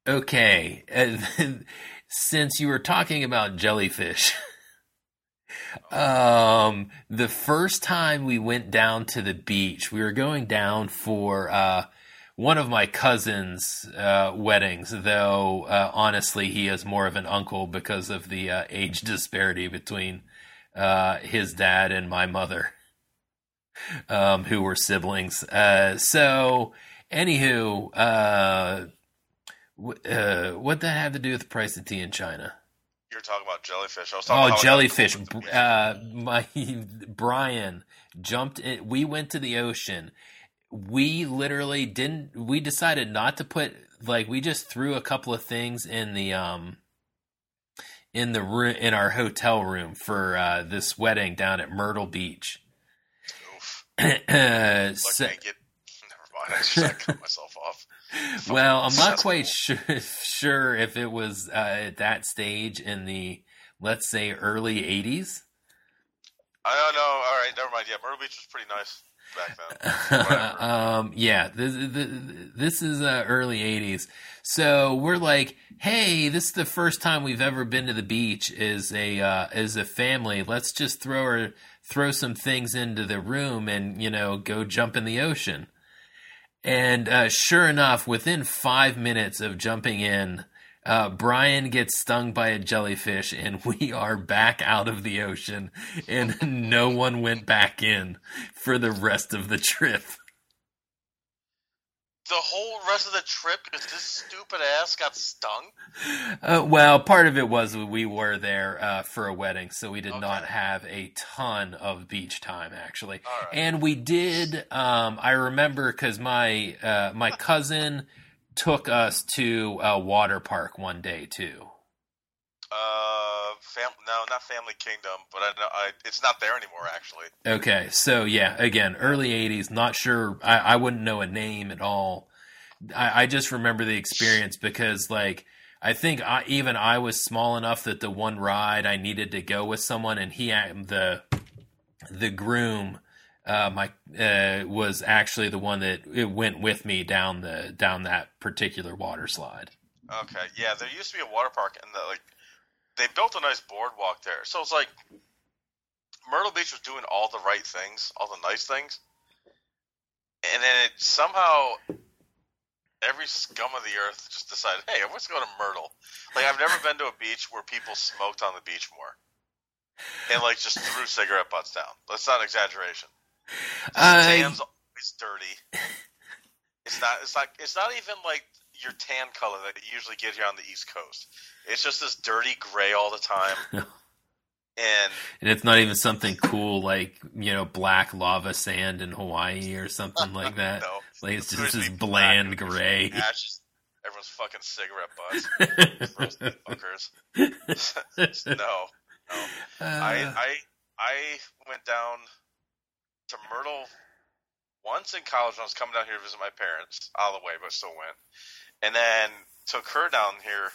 Okay. Since you were talking about jellyfish, the first time we went down to the beach, we were going down for one of my cousin's weddings, though honestly, he is more of an uncle because of the age disparity between his dad and my mother, who were siblings. Anywho, what that have to do with the price of tea in China? You're talking about jellyfish. I was talking about jellyfish. My Brian jumped in. We went to the ocean. We literally didn't. We decided not to put we just threw a couple of things in the room in our hotel room for this wedding down at Myrtle Beach. Oof. Never mind. I just cut myself off. Well, I'm not quite sure if it was at that stage in the, let's say, early 80s. I don't know. All right, never mind. Yeah, Myrtle Beach was pretty nice back then. Yeah, this is early 80s. So we're like, hey, this is the first time we've ever been to the beach as a family. Let's just throw some things into the room and, go jump in the ocean. And sure enough, within 5 minutes of jumping in, Brian gets stung by a jellyfish, and we are back out of the ocean, and no one went back in for the rest of the trip. The whole rest of the trip because this stupid ass got stung? Well, part of it was we were there for a wedding, so we did not have a ton of beach time, actually. Right. And we did, I remember, because my cousin took us to a water park one day, too. No, not Family Kingdom, but it's not there anymore, actually. Okay, so yeah, again, early 80s, not sure, I wouldn't know a name at all. I just remember the experience because, I think I was small enough that the one ride I needed to go with someone, and the groom was actually the one that it went with me down that particular water slide. Okay, yeah, there used to be a water park, and they built a nice boardwalk there. So it's like Myrtle Beach was doing all the right things, all the nice things. And then it somehow, every scum of the earth just decided, hey, let's go to Myrtle. I've never been to a beach where people smoked on the beach more. And, just threw cigarette butts down. That's not an exaggeration. The sand's always dirty. It's not even like your tan color that you usually get here on the East Coast. It's just this dirty gray all the time. And it's not even something cool like, black lava sand in Hawaii or something like that. No. It's just this bland gray. Ashes, everyone's fucking cigarette butts. Fuckers. No. I went down to Myrtle once in college when I was coming down here to visit my parents. Out of the way, but still went. And then took her down there,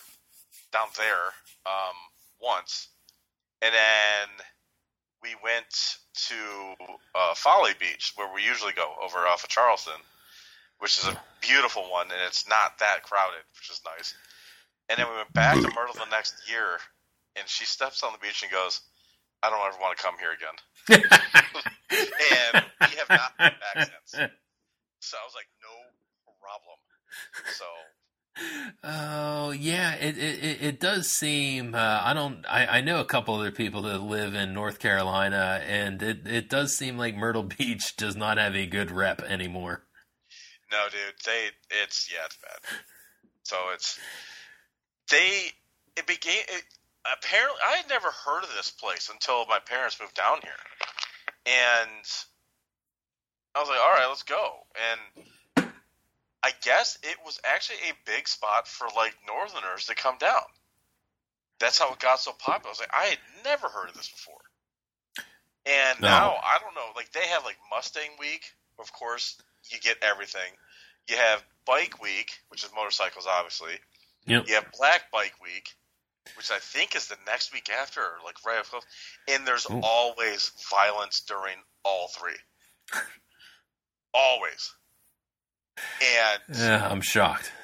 once. And then we went to Folly Beach, where we usually go, over off of Charleston, which is a beautiful one, and it's not that crowded, which is nice. And then we went back to Myrtle the next year, and she steps on the beach and goes, I don't ever want to come here again. And we have not been back since. So I was like, no problem. So... Oh yeah, it does seem. I know a couple other people that live in North Carolina, and it does seem like Myrtle Beach does not have a good rep anymore. No, dude, it's bad. So apparently I had never heard of this place until my parents moved down here, and I was like, all right, let's go. And I guess it was actually a big spot for Northerners to come down. That's how it got so popular. I was like, I had never heard of this before. And now, I don't know, they have Mustang Week. Of course, you get everything. You have Bike Week, which is motorcycles, obviously. Yep. You have Black Bike Week, which I think is the next week after, or right after. And there's always violence during all three. Always. And yeah, I'm shocked.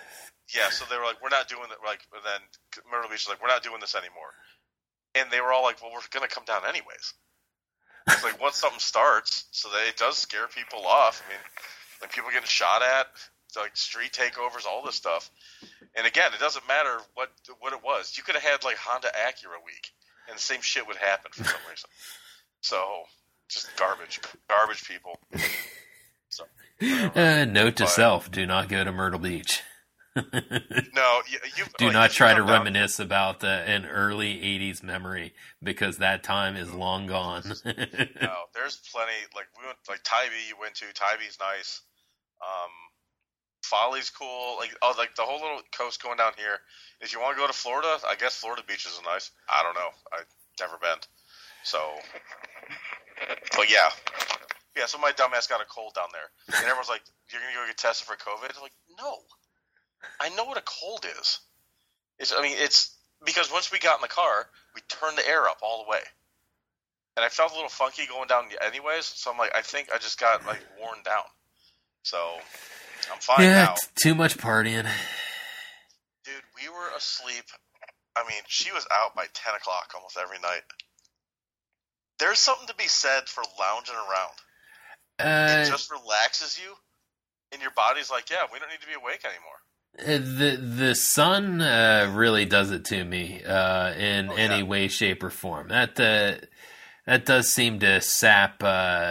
Yeah, so they were like, we're not doing that. Like, and then Myrtle Beach was like, we're not doing this anymore. And they were all like, well, we're going to come down anyways. It's like, once something starts, so that it does scare people off. I mean, like people getting shot at, like street takeovers, all this stuff. And again, it doesn't matter what it was. You could have had like Honda Acura week, and the same shit would happen for some reason. So, just garbage people. So, note to self: do not go to Myrtle Beach. No, do not try to reminisce about an early '80s memory because that time is long gone. No, there's plenty. Like we went, like Tybee. You went to Tybee's nice. Folly's cool. Like the whole little coast going down here. If you want to go to Florida, I guess Florida beaches are nice. I don't know. I've never been. So, but yeah. So my dumbass got a cold down there, and everyone's like, "You're gonna go get tested for COVID?" I'm like, no. I know what a cold is. It's because once we got in the car, we turned the air up all the way. And I felt a little funky going down anyways, so I'm like, I think I just got like worn down. So I'm fine now. Too much partying. Dude, we were asleep. I mean, she was out by 10 o'clock almost every night. There's something to be said for lounging around. It just relaxes you, and your body's like, yeah, we don't need to be awake anymore. The sun really does it to me in any way, shape, or form. That does seem to sap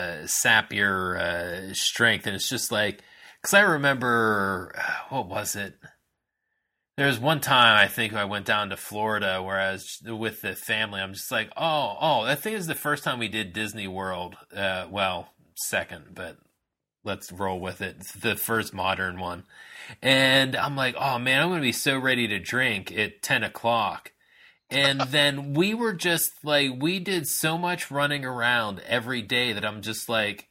your strength, and it's just like, because I remember, what was it? There was one time I think I went down to Florida where I was with the family. I'm just like, oh, I think it was the first time we did Disney World. Well, second, but let's roll with it. It's the first modern one. And I'm like, oh man, I'm going to be so ready to drink at 10 o'clock. And then we were just like, we did so much running around every day that I'm just like,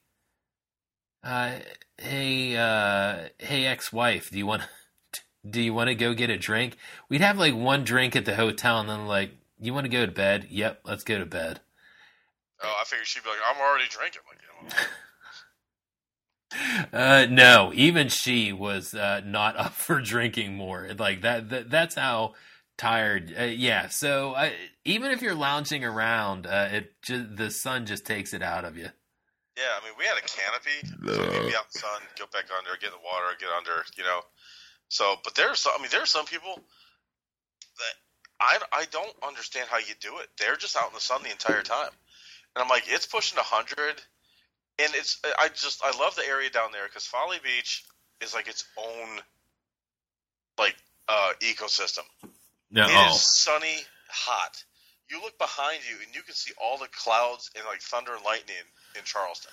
hey, ex-wife, do you want to go get a drink? We'd have like one drink at the hotel, and then like, you want to go to bed? Yep, let's go to bed. Oh, I figured she'd be like, I'm already drinking. Like, you know. No, even she was not up for drinking more. Like that's how tired. So even if you're lounging around, the sun just takes it out of you. Yeah, I mean, we had a canopy, so we'd be out in the sun, go back under, get in the water, get under, you know. So, but there's some people that I don't understand how you do it. They're just out in the sun the entire time, and I'm like, it's pushing 100. And I love the area down there because Folly Beach is like its own like ecosystem. No. It is sunny, hot. You look behind you and you can see all the clouds and like thunder and lightning in Charleston.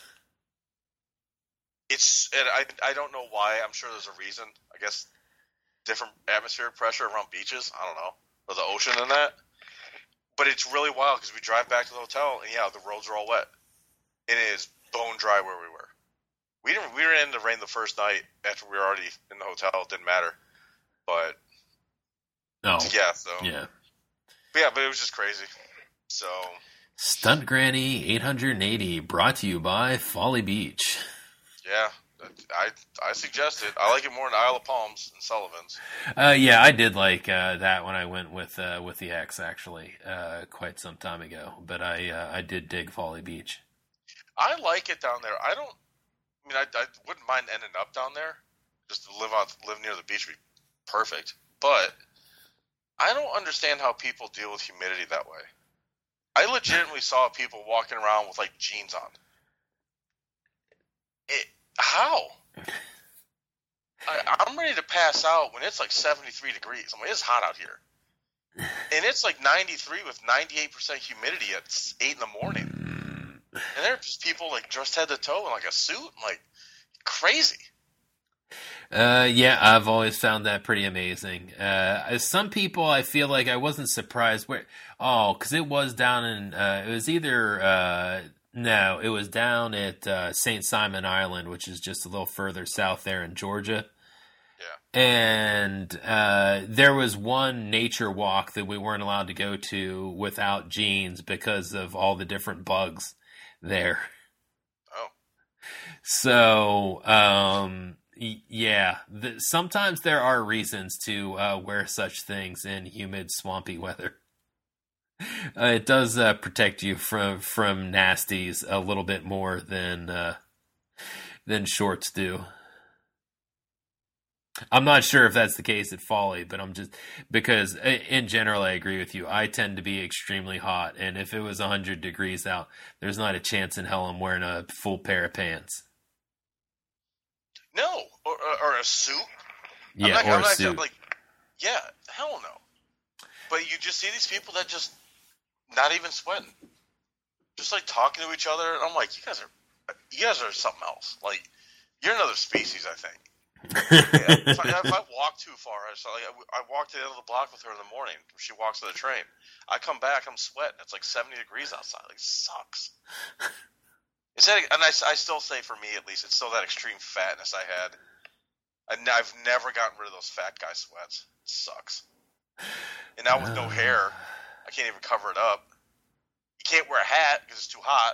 I don't know why. I'm sure there's a reason. I guess different atmospheric pressure around beaches. I don't know, or the ocean and that. But it's really wild because we drive back to the hotel and the roads are all wet. It is bone dry where we were. We were in the rain the first night after we were already in the hotel. It didn't matter. But but it was just crazy. So Stunt Granny 880 brought to you by Folly Beach. Yeah, I suggest it. I like it more than Isle of Palms and Sullivan's. I did like that when I went with the ex actually quite some time ago. But I did dig Folly Beach. I like it down there. I wouldn't mind ending up down there. Just to live near the beach would be perfect. But I don't understand how people deal with humidity that way. I legitimately saw people walking around with like jeans on. How? I'm ready to pass out when it's like 73 degrees. I mean, it's hot out here. And it's like 93 with 98% humidity at 8 in the morning. And there are just people like dressed head to toe in like a suit, like crazy. I've always found that pretty amazing. Some people, I feel like I wasn't surprised because it was down in, it was either, it was down at St. Simon Island, which is just a little further south there in Georgia. Yeah. And there was one nature walk that we weren't allowed to go to without jeans because of all the different bugs there. Oh. So, Yeah, sometimes there are reasons to wear such things in humid, swampy weather. It does protect you from nasties a little bit more than shorts do. I'm not sure if that's the case at Folly, but I'm just because in general I agree with you. I tend to be extremely hot, and if it was 100 degrees out, there's not a chance in hell I'm wearing a full pair of pants. No, or a suit. Yeah, or a suit. Like, yeah, hell no. But you just see these people that just not even sweating, just like talking to each other. And I'm like, you guys are something else. Like, you're another species, I think. Yeah, if I walk too far, I walk to the end of the block with her in the morning. She walks to the train. I come back, I'm sweating. It's like 70 degrees outside. Like, it sucks. And I still say, for me at least, it's still that extreme fatness I had. I've never gotten rid of those fat guy sweats. It sucks. And now with no hair, I can't even cover it up. You can't wear a hat because it's too hot.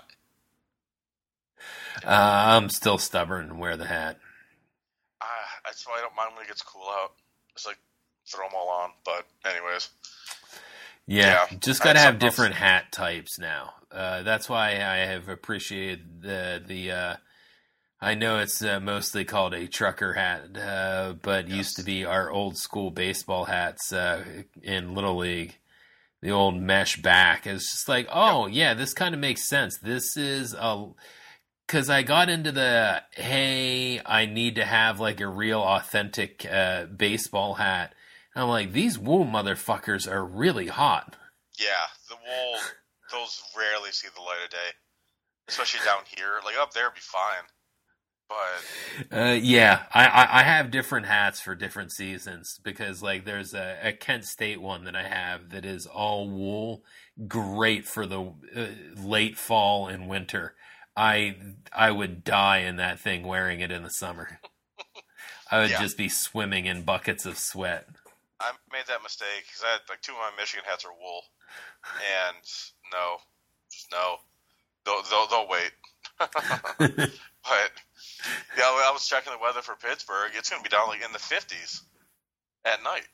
I'm still stubborn and wear the hat. That's why I don't mind when it gets cool out. Just like throw them all on. But anyways. Yeah, just got to have different hat types now. That's why I have appreciated the I know it's mostly called a trucker hat, but yes. Used to be our old school baseball hats in Little League. The old mesh back. It's just like, oh, yeah, this kind of makes sense. This is because I got into hey, I need to have like a real authentic baseball hat. And I'm like, these wool motherfuckers are really hot. Yeah, the wool, those rarely see the light of day. Especially down here. Like up there would be fine. But yeah, I have different hats for different seasons because like there's a Kent State one that I have that is all wool, great for the late fall and winter. I would die in that thing wearing it in the summer. I would just be swimming in buckets of sweat. I made that mistake because I had like two of my Michigan hats are wool, and no, they'll wait. But yeah, I was checking the weather for Pittsburgh. It's going to be down like in the 50s at night.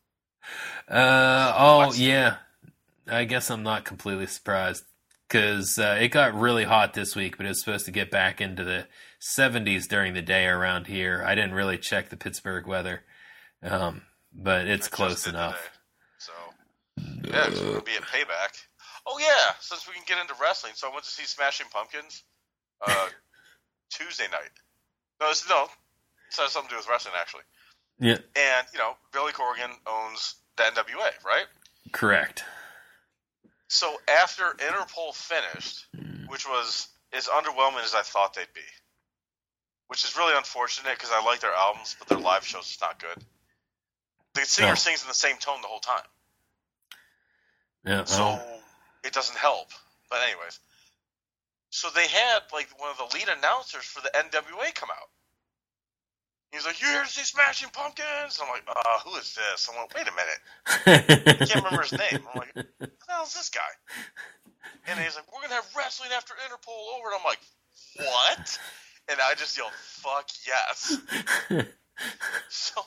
Yeah. I guess I'm not completely surprised because it got really hot this week, but it's supposed to get back into the 70s during the day around here. I didn't really check the Pittsburgh weather, but it's close enough. Today. So yeah, it's going to be a payback. Oh yeah, since we can get into wrestling, so I went to see Smashing Pumpkins Tuesday night. No, it has something to do with wrestling, actually. Yeah. And, Billy Corgan owns the NWA, right? Correct. So after Interpol finished, which was as underwhelming as I thought they'd be, which is really unfortunate because I like their albums, but their live shows is not good. The singer sings in the same tone the whole time. Yeah. So it doesn't help. But anyways. So they had, like, one of the lead announcers for the NWA come out. He's like, "You here to see Smashing Pumpkins?" I'm like, who is this? I'm like, wait a minute. I can't remember his name. I'm like, who the hell is this guy? And he's like, "We're going to have wrestling after Interpol over." And I'm like, what? And I just yelled, "Fuck yes." So,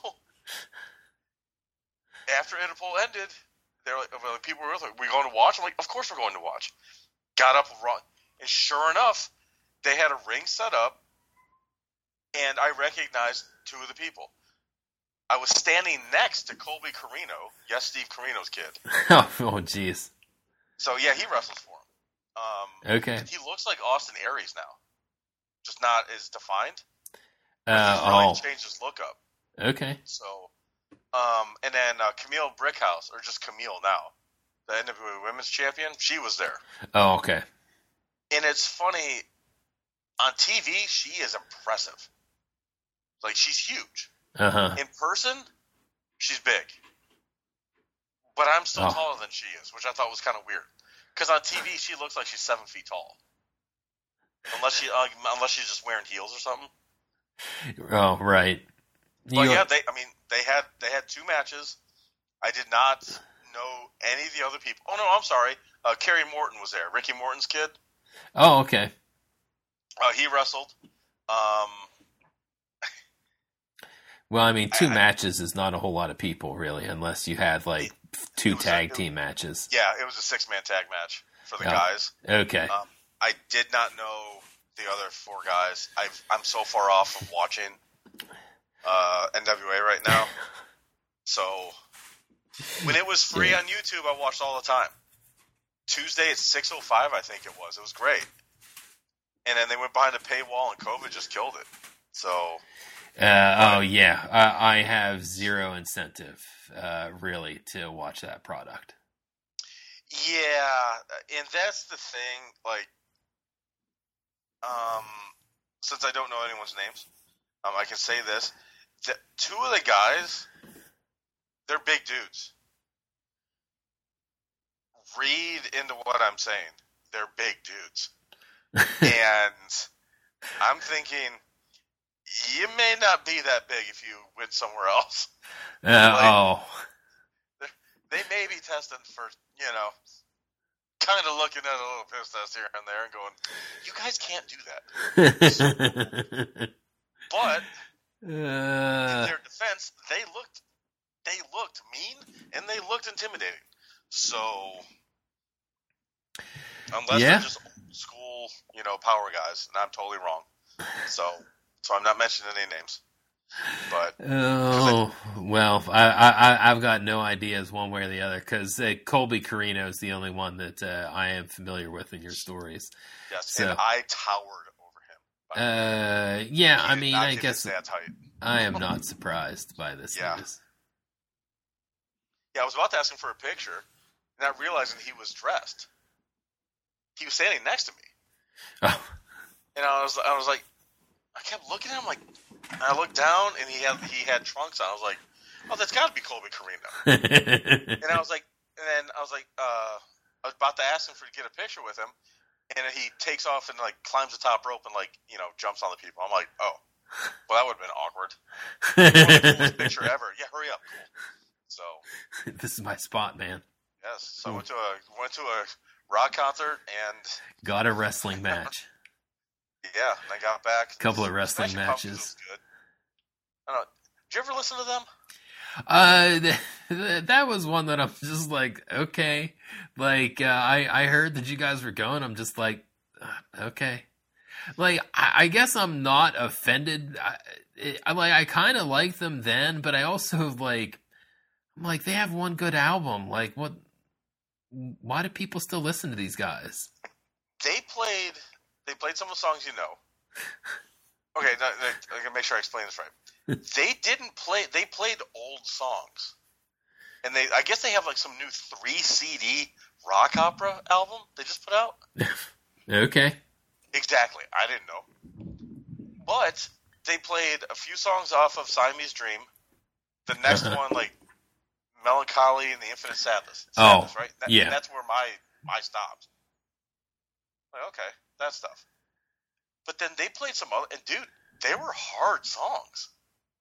after Interpol ended, they're like, people were like, "We going to watch?" I'm like, "Of course we're going to watch." Got up and run. And sure enough, they had a ring set up, and I recognized two of the people. I was standing next to Colby Carino. Yes, Steve Carino's kid. Oh, jeez. So, yeah, he wrestles for him. Okay. He looks like Austin Aries now. Just not as defined. He's really changed his look up. Okay. So, and then Camille Brickhouse, or just Camille now, the NWA Women's Champion, she was there. Oh, okay. And it's funny, on TV, she is impressive. Like, she's huge. Uh-huh. In person, she's big. But I'm still taller than she is, which I thought was kind of weird. Because on TV, she looks like she's 7 feet tall. Unless she's just wearing heels or something. Oh, right. But yeah, they had two matches. I did not know any of the other people. Oh, no, I'm sorry. Kerry Morton was there. Ricky Morton's kid. Oh, okay. He wrestled. Well, I mean, two matches is not a whole lot of people, really, unless you had, like, two tag team matches. Yeah, it was a 6-man tag match for the guys. Okay. I did not know the other 4 guys. I'm so far off of watching NWA right now. So, when it was free on YouTube, I watched all the time. Tuesday at 6:05, I think it was. It was great. And then they went behind a paywall, and COVID just killed it. So... I have zero incentive, really, to watch that product. Yeah, and that's the thing, like, since I don't know anyone's names, I can say this. 2 of the guys, they're big dudes. Read into what I'm saying. They're big dudes. And I'm thinking... You may not be that big if you went somewhere else. They may be testing for, kind of looking at a little piss test here and there and going, you guys can't do that. But, in their defense, they looked mean and they looked intimidating. So, unless they're just old school, power guys, and I'm totally wrong. So I'm not mentioning any names. But I've got no ideas one way or the other because Colby Carino is the only one that I am familiar with in your stories. Yes, so, and I towered over him. I mean, I guess I am not surprised by this news. Yeah, I was about to ask him for a picture, not realizing he was dressed. He was standing next to me. Oh. And I was like, I kept looking at him like, and I looked down and he had trunks on. I was like, oh, that's got to be Colby Carino. And I was like, I was about to ask him to get a picture with him, and then he takes off and like climbs the top rope and like jumps on the people. I'm like, oh, well, that would have been awkward. The coolest picture ever. Yeah, hurry up. So this is my spot, man. Yes. So I went to a rock concert and got a wrestling match. Yeah, and I got back. A couple of wrestling matches. Was good. I don't know. Did you ever listen to them? That was one that I'm just like, okay. Like, I heard that you guys were going. I'm just like, okay. Like, I guess I'm not offended. I kind of liked them then, but I also I'm like, they have one good album. Like, what? Why do people still listen to these guys? They played some of the songs you know. Okay, I can make sure I explain this right. They played old songs. And I guess they have like some new 3 CD rock opera album they just put out. Okay. Exactly. I didn't know. But they played a few songs off of Siamese Dream. The next one, like Melancholy and the Infinite Sadness. Right? Yeah. That's where my stopped. Like, okay, that stuff. But then they played some other, and dude, they were hard songs.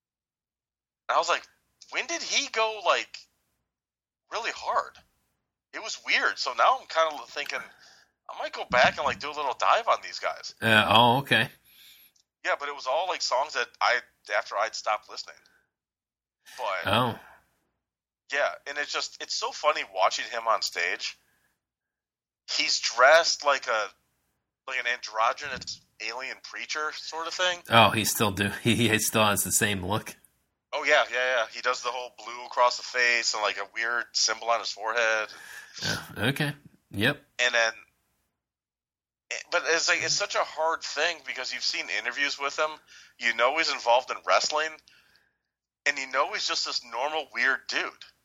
And I was like, when did he go like really hard? It was weird. So now I'm kind of thinking I might go back and like do a little dive on these guys. Okay. Yeah, but it was all like songs that after I'd stopped listening. But yeah, and it's so funny watching him on stage. He's dressed like an androgynous alien preacher sort of thing. Oh, he still has the same look. Oh yeah. He does the whole blue across the face and like a weird symbol on his forehead. Okay. Yep. And then, but it's such a hard thing because you've seen interviews with him. You know he's involved in wrestling, and you know he's just this normal weird dude.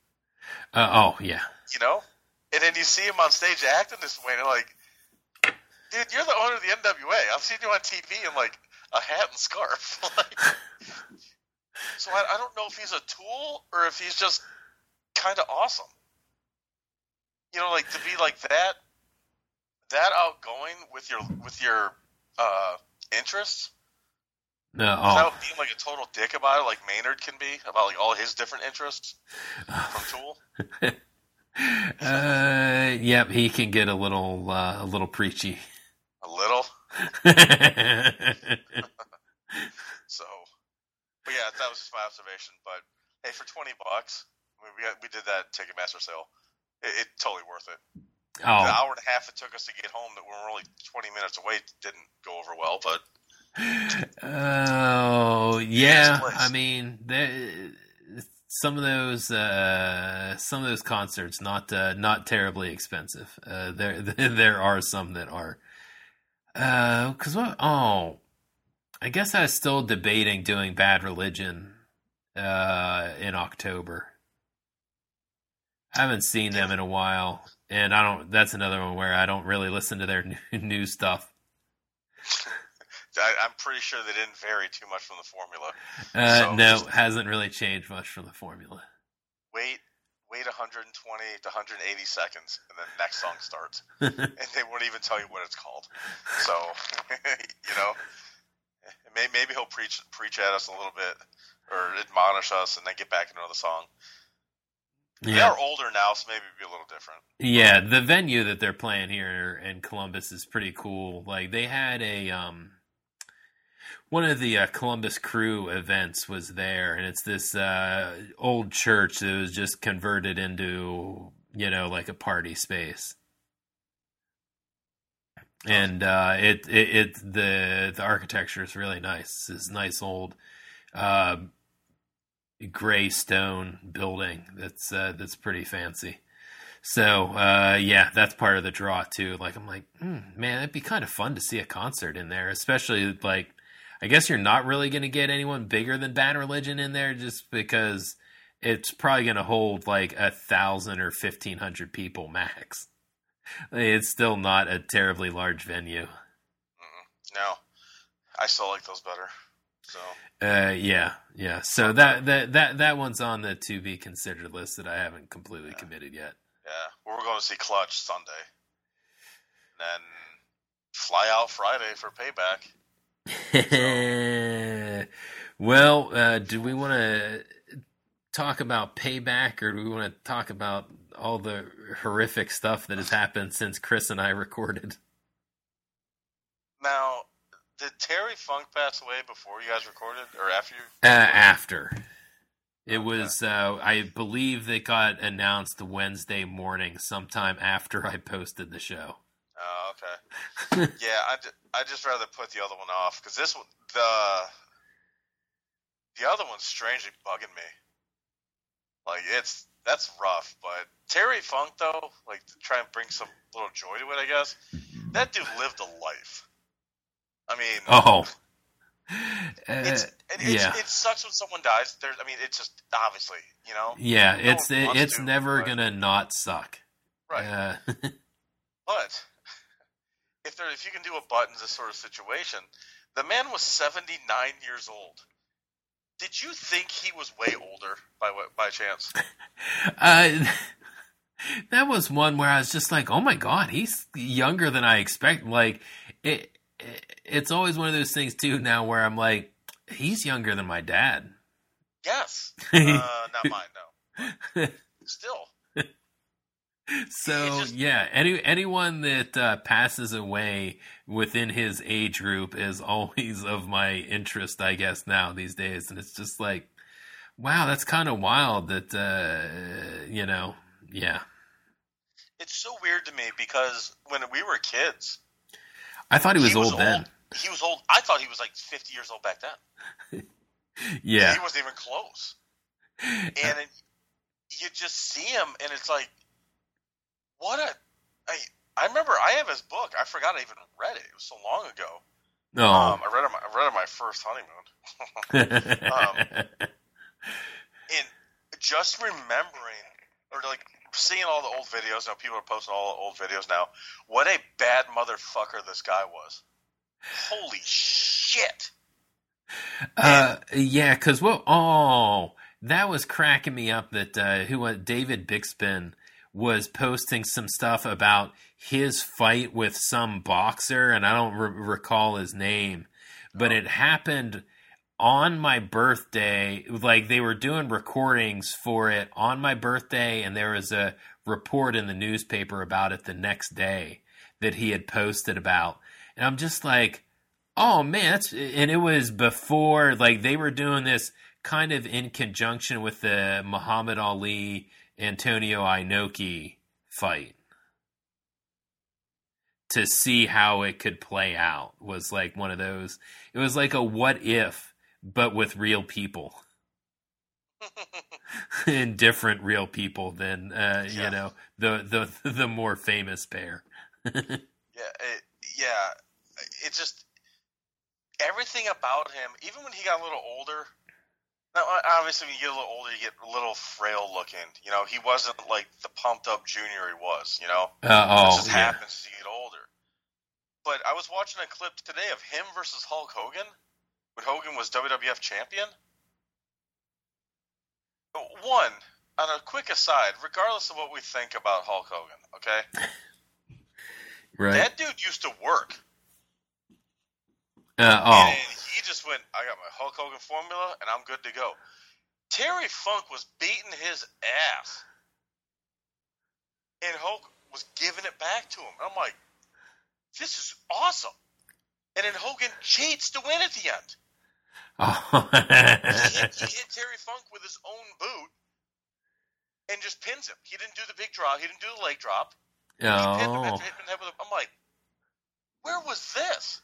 Oh yeah. And then you see him on stage acting this way, and you're like, dude, you're the owner of the NWA. I've seen you on TV in like a hat and scarf. So I don't know if he's a tool or if he's just kind of awesome. Like to be like that outgoing with your interests. Without being like a total dick about it, like Maynard can be about like all his different interests from Tool. Yep, he can get a little preachy. A little. So, but yeah, that was just my observation. But hey, for $20, we did that Ticketmaster sale. It totally worth it. Oh, The hour and a half it took us to get home that we were only 20 minutes away didn't go over well, but oh yeah. I mean, some of those concerts not terribly expensive. There are some that are. Because what? Oh, I guess I was still debating doing Bad Religion in October. I haven't seen them in a while, and I don't. That's another one where I don't really listen to their new stuff. I'm pretty sure they didn't vary too much from the formula. No, hasn't really changed much from the formula. Wait 120 to 180 seconds, and then the next song starts, and they won't even tell you what it's called. So, maybe he'll preach at us a little bit, or admonish us, and then get back into the song. Yeah. They are older now, so maybe it'd be a little different. Yeah, the venue that they're playing here in Columbus is pretty cool. Like, they had one of the Columbus Crew events was there, and it's this old church that was just converted into, like a party space. And the architecture is really nice. It's this nice old gray stone building that's pretty fancy. So yeah, that's part of the draw too. Like, I'm like, man, it'd be kind of fun to see a concert in there, especially like, I guess you're not really going to get anyone bigger than Bad Religion in there, just because it's probably going to hold like 1,000 or 1,500 people max. It's still not a terribly large venue. No, I still like those better. So yeah. So that one's on the to be considered list that I haven't completely committed yet. Yeah, we're going to see Clutch Sunday, and then fly out Friday for Payback. Well, do we want to talk about Payback, or do we want to talk about all the horrific stuff that has happened since Chris and I recorded? Now, did Terry Funk pass away before you guys recorded, or after you? After. It was, I believe they got announced Wednesday morning, sometime after I posted the show. Oh, okay. Yeah, I just rather put the other one off, because this one, the other one's strangely bugging me. Like, that's rough, but Terry Funk, though, like, to try and bring some little joy to it, I guess, that dude lived a life. I mean... Oh. It sucks when someone dies. It's just, obviously, Yeah, it's never going to not suck. Right. But... If you can do a button in this sort of situation, the man was 79 years old. Did you think he was way older by chance? That was one where I was just like, oh my God, he's younger than I expect. Like, it's always one of those things too now where I'm like, he's younger than my dad. Yes. Not mine, no. But still. So yeah, anyone that passes away within his age group is always of my interest, I guess, now these days. And it's just like, wow, that's kind of wild that, yeah. It's so weird to me because when we were kids, I thought he was old then. He was old. I thought he was like 50 years old back then. Yeah. He wasn't even close. And you just see him and it's like, I remember I have his book. I forgot I even read it. It was so long ago. No, I read it on my first honeymoon. And just remembering, or like seeing all the old videos. People are posting all the old videos now. What a bad motherfucker this guy was. Holy shit. Yeah, because that was cracking me up that David Bixby was posting some stuff about his fight with some boxer, and I don't recall his name, but it happened on my birthday. Like, they were doing recordings for it on my birthday, and there was a report in the newspaper about it the next day that he had posted about. And I'm just like, oh man, and it was before, like, they were doing this kind of in conjunction with the Muhammad Ali Antonio Inoki fight to see how it could play out. Was like one of those. It was like a what if, but with real people. And different real people than the more famous pair. It just everything about him, even when he got a little older. Now, obviously, when you get a little older, you get a little frail looking. You know, he wasn't like the pumped up junior he was. You know, it just happens as you get older. But I was watching a clip today of him versus Hulk Hogan when Hogan was WWF champion. One, on a quick aside, regardless of what we think about Hulk Hogan, okay? Right. That dude used to work. And he just went, I got my Hulk Hogan formula, and I'm good to go. Terry Funk was beating his ass. And Hulk was giving it back to him. I'm like, this is awesome. And then Hogan cheats to win at the end. Oh. he hit Terry Funk with his own boot and just pins him. He didn't do the big drop. He didn't do the leg drop. He pinned him after hitting him with a, I'm like, where was this?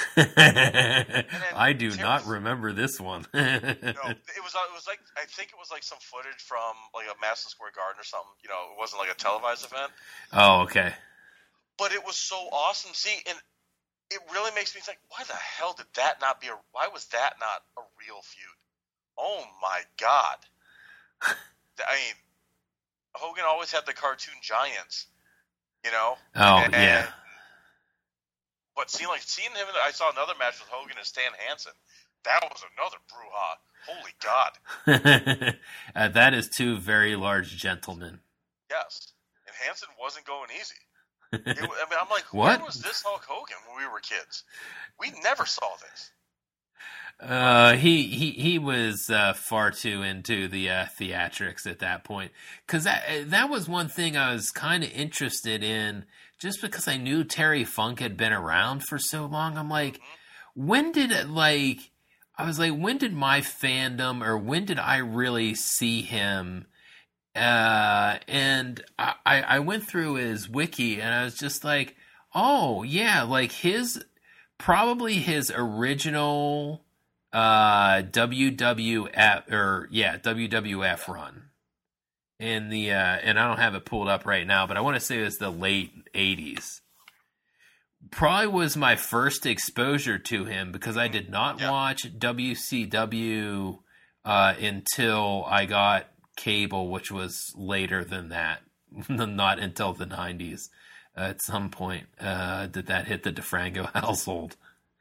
I do not remember this one. No, it was like I think it was like some footage from like a Madison Square Garden or something. You know, it wasn't like a televised event. Oh, okay. But it was so awesome. See, and it really makes me think, why the hell did that not be why was that not a real feud? Oh my God. I mean, Hogan always had the cartoon giants, you know? Oh, yeah. But seeing him, I saw another match with Hogan and Stan Hansen. That was another brouhaha. Holy God. That is two very large gentlemen. Yes. And Hansen wasn't going easy. I'm like, what? Where was this Hulk Hogan when we were kids? We never saw this. He was far too into the theatrics at that point, because that was one thing I was kind of interested in, just because I knew Terry Funk had been around for so long. I'm like, when did my fandom, or when did I really see him? And I went through his wiki, and I was just like, oh yeah, like probably his original WWF run in the and I don't have it pulled up right now, but I want to say it was the late 80s. Probably was my first exposure to him, because I did not watch WCW until I got cable, which was later than that. Not until the 90s. At some point did that hit the DeFranco household.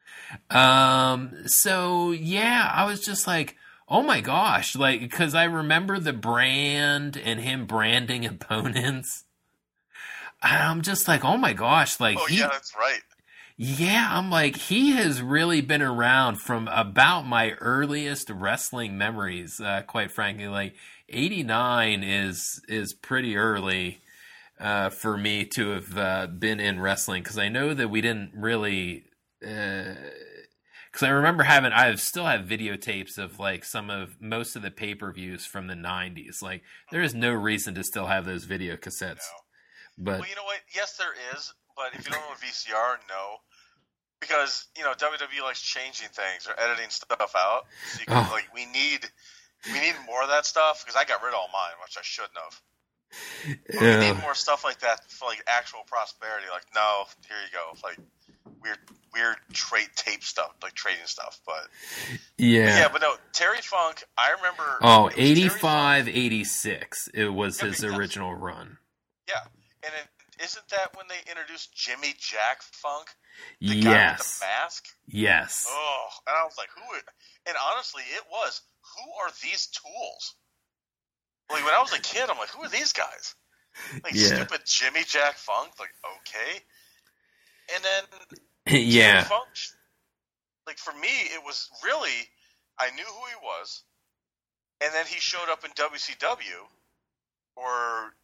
So yeah, I was just like, oh my gosh, like, because I remember the brand and him branding opponents. And I'm just like, oh my gosh, like, yeah, that's right. Yeah, I'm like, he has really been around from about my earliest wrestling memories. Quite frankly, like 89 is pretty early for me to have been in wrestling, because I know that we didn't really. Because I remember I still have videotapes of like most of the pay-per-views from the 90s. Like, there is no reason to still have those video cassettes. No. But well, you know what? Yes, there is. But if you don't know what VCR, no. Because, you know, WWE likes changing things or editing stuff out. So you can, like, we need more of that stuff, because I got rid of all mine, which I shouldn't have. But we need more stuff like that for like actual prosperity. Like, no, here you go. Like weird tape stuff, like trading stuff. But but no, Terry Funk, I remember. 85, 86. It was his original run. Yeah, and isn't that when they introduced Jimmy Jack Funk? The guy with the mask? Yes. Oh, and I was like, and honestly, it was, who are these tools? Like, when I was a kid, I'm like, who are these guys? Like, stupid Jimmy Jack Funk? Like, okay. And then, Terry Funk, like, for me, it was really, I knew who he was, and then he showed up in WCW, or...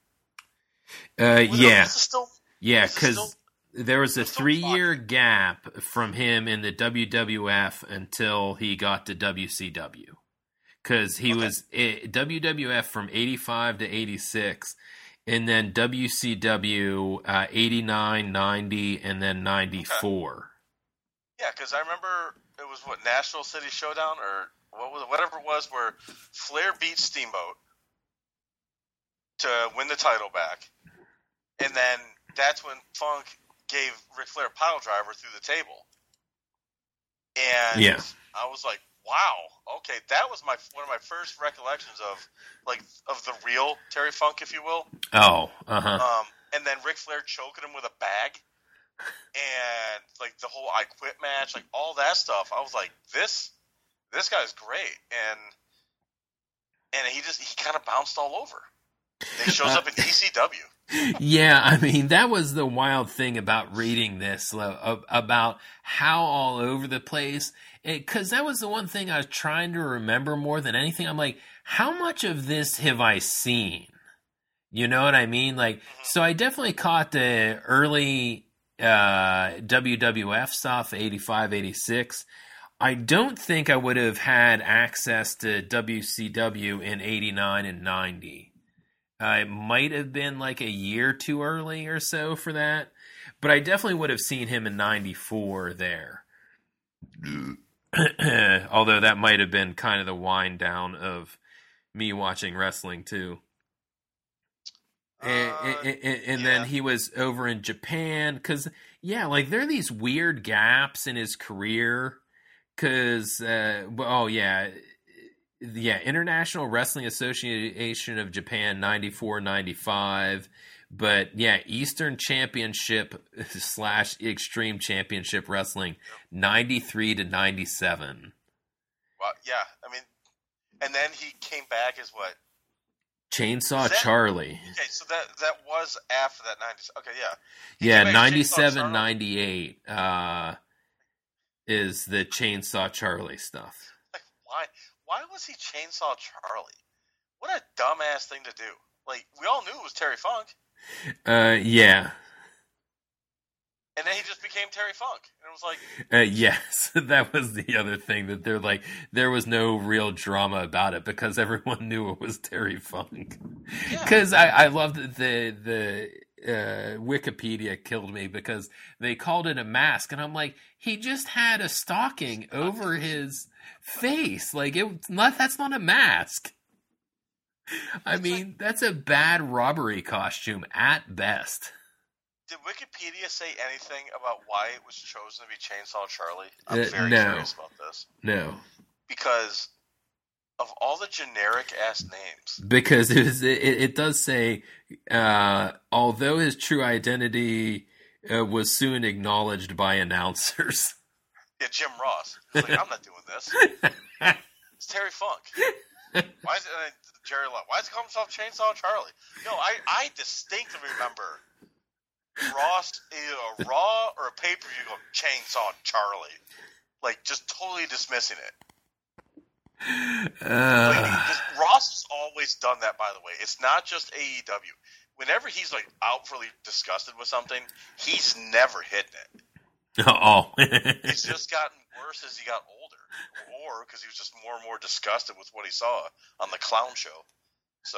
because there was a 3-year gap from him in the WWF until he got to WCW. because he was WWF from 85 to 86, and then WCW 89, 90, and then 94. Okay. Yeah, because I remember it was Nashville City Showdown or whatever it was, where Flair beat Steamboat to win the title back, and then that's when Funk gave Ric Flair a pile driver through the table, and I was like, wow, okay, that was one of my first recollections of the real Terry Funk, if you will. Oh, and then Ric Flair choking him with a bag, and like the whole I Quit match, like all that stuff. I was like, this guy's great, and he kind of bounced all over. He shows up in ECW. Yeah, I mean, that was the wild thing about reading this, about how all over the place, because that was the one thing I was trying to remember more than anything. I'm like, how much of this have I seen? You know what I mean? Like, so I definitely caught the early WWF stuff, 85, 86. I don't think I would have had access to WCW in 89 and 90. It might have been like a year too early or so for that, but I definitely would have seen him in 94 there. Although that might have been kind of the wind down of me watching wrestling too. And then he was over in Japan because, like there are these weird gaps in his career because, International Wrestling Association of Japan, 94, 95. But, Eastern Championship / Extreme Championship Wrestling, 93 to 97. Well, yeah, I mean, and then he came back as what? Chainsaw Charlie. Okay, so that was after that 90s. Okay, yeah. Yeah, 97, 98 is the Chainsaw Charlie stuff. Like, why was he Chainsaw Charlie? What a dumbass thing to do. Like, we all knew it was Terry Funk. Yeah. And then he just became Terry Funk. And it was like... yes, that was the other thing, that they're like, there was no real drama about it because everyone knew it was Terry Funk. Because I love that the Wikipedia killed me because they called it a mask. And I'm like, he just had a stocking over his face. Like, that's not a mask. I mean, that's a bad robbery costume at best. Did Wikipedia say anything about why it was chosen to be Chainsaw Charlie? I'm very curious about this. No. Because of all the generic-ass names. Because it does say, although his true identity was soon acknowledged by announcers. Yeah, Jim Ross. He's like, I'm not doing this. It's Terry Funk. Why is it Jerry Love? Why does he call himself Chainsaw Charlie? No, I distinctly remember Ross, either a Raw or a pay-per-view going, Chainsaw Charlie. Like, just totally dismissing it. Ross has always done that, by the way. It's not just AEW. Whenever he's, like, outwardly disgusted with something, he's never hitting it. Oh. He's just gotten worse as he got older. Or because he was just more and more disgusted with what he saw on the clown show. So...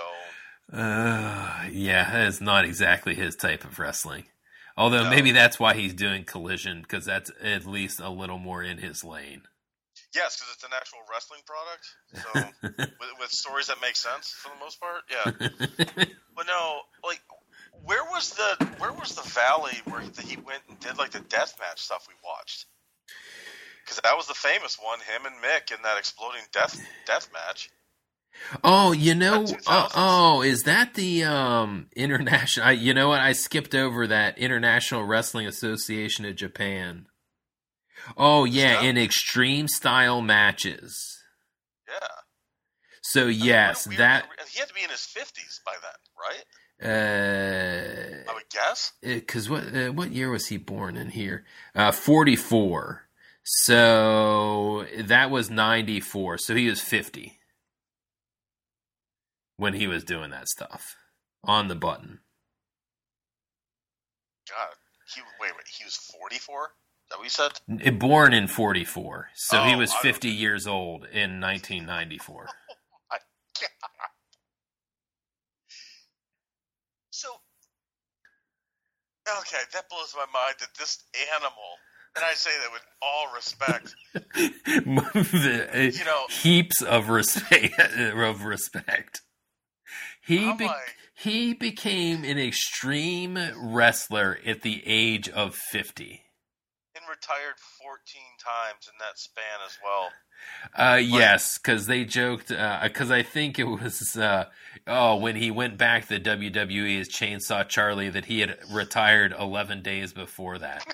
that is not exactly his type of wrestling. Although maybe that's why he's doing Collision, because that's at least a little more in his lane. Yes, because it's an actual wrestling product. So with stories that make sense for the most part, yeah. But no, like, where was the valley where he went and did like the deathmatch stuff we watched? Because that was the famous one, him and Mick in that exploding death match. Oh, is that the international? You know what? I skipped over that International Wrestling Association of Japan. Oh, yeah, in extreme style matches. Yeah. So, yes, that... He had to be in his 50s by then, right? I would guess. Because what year was he born in here? 44. So, that was 94. So, he was 50. When he was doing that stuff on the button. God, he was 44? Is that what you said? Born in 44, so he was 50 years old in 1994. So, okay, that blows my mind that this animal, and I say that with all respect, heaps of respect. He became an extreme wrestler at the age of 50. And retired 14 times in that span as well. Yes, because they joked, because I think it was, when he went back to the WWE as Chainsaw Charlie, that he had retired 11 days before that.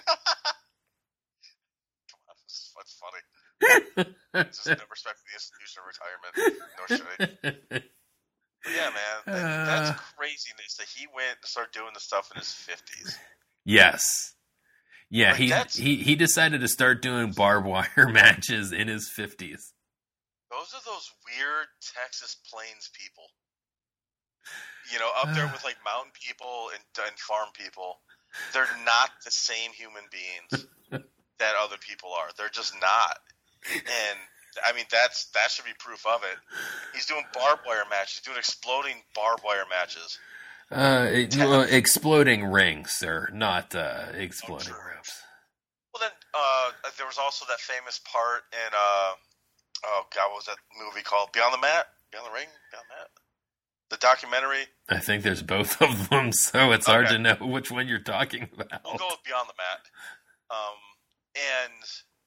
That's funny. Just never respect the institution of retirement. No shit. But yeah, man, that's craziness that he went to start doing the stuff in his 50s. Yes. Yeah, he decided to start doing barbed wire matches in his 50s. Those are those weird Texas Plains people. Up there with like mountain people and farm people. They're not the same human beings that other people are. They're just not. And I mean, that should be proof of it. He's doing barbed wire matches. He's doing exploding barbed wire matches. Exploding rings, sir, not exploding ropes. Well, then there was also that famous part in what was that movie called? Beyond the Mat? Beyond the Ring? Beyond the Mat? The documentary? I think there's both of them, so it's hard to know which one you're talking about. We'll go with Beyond the Mat. And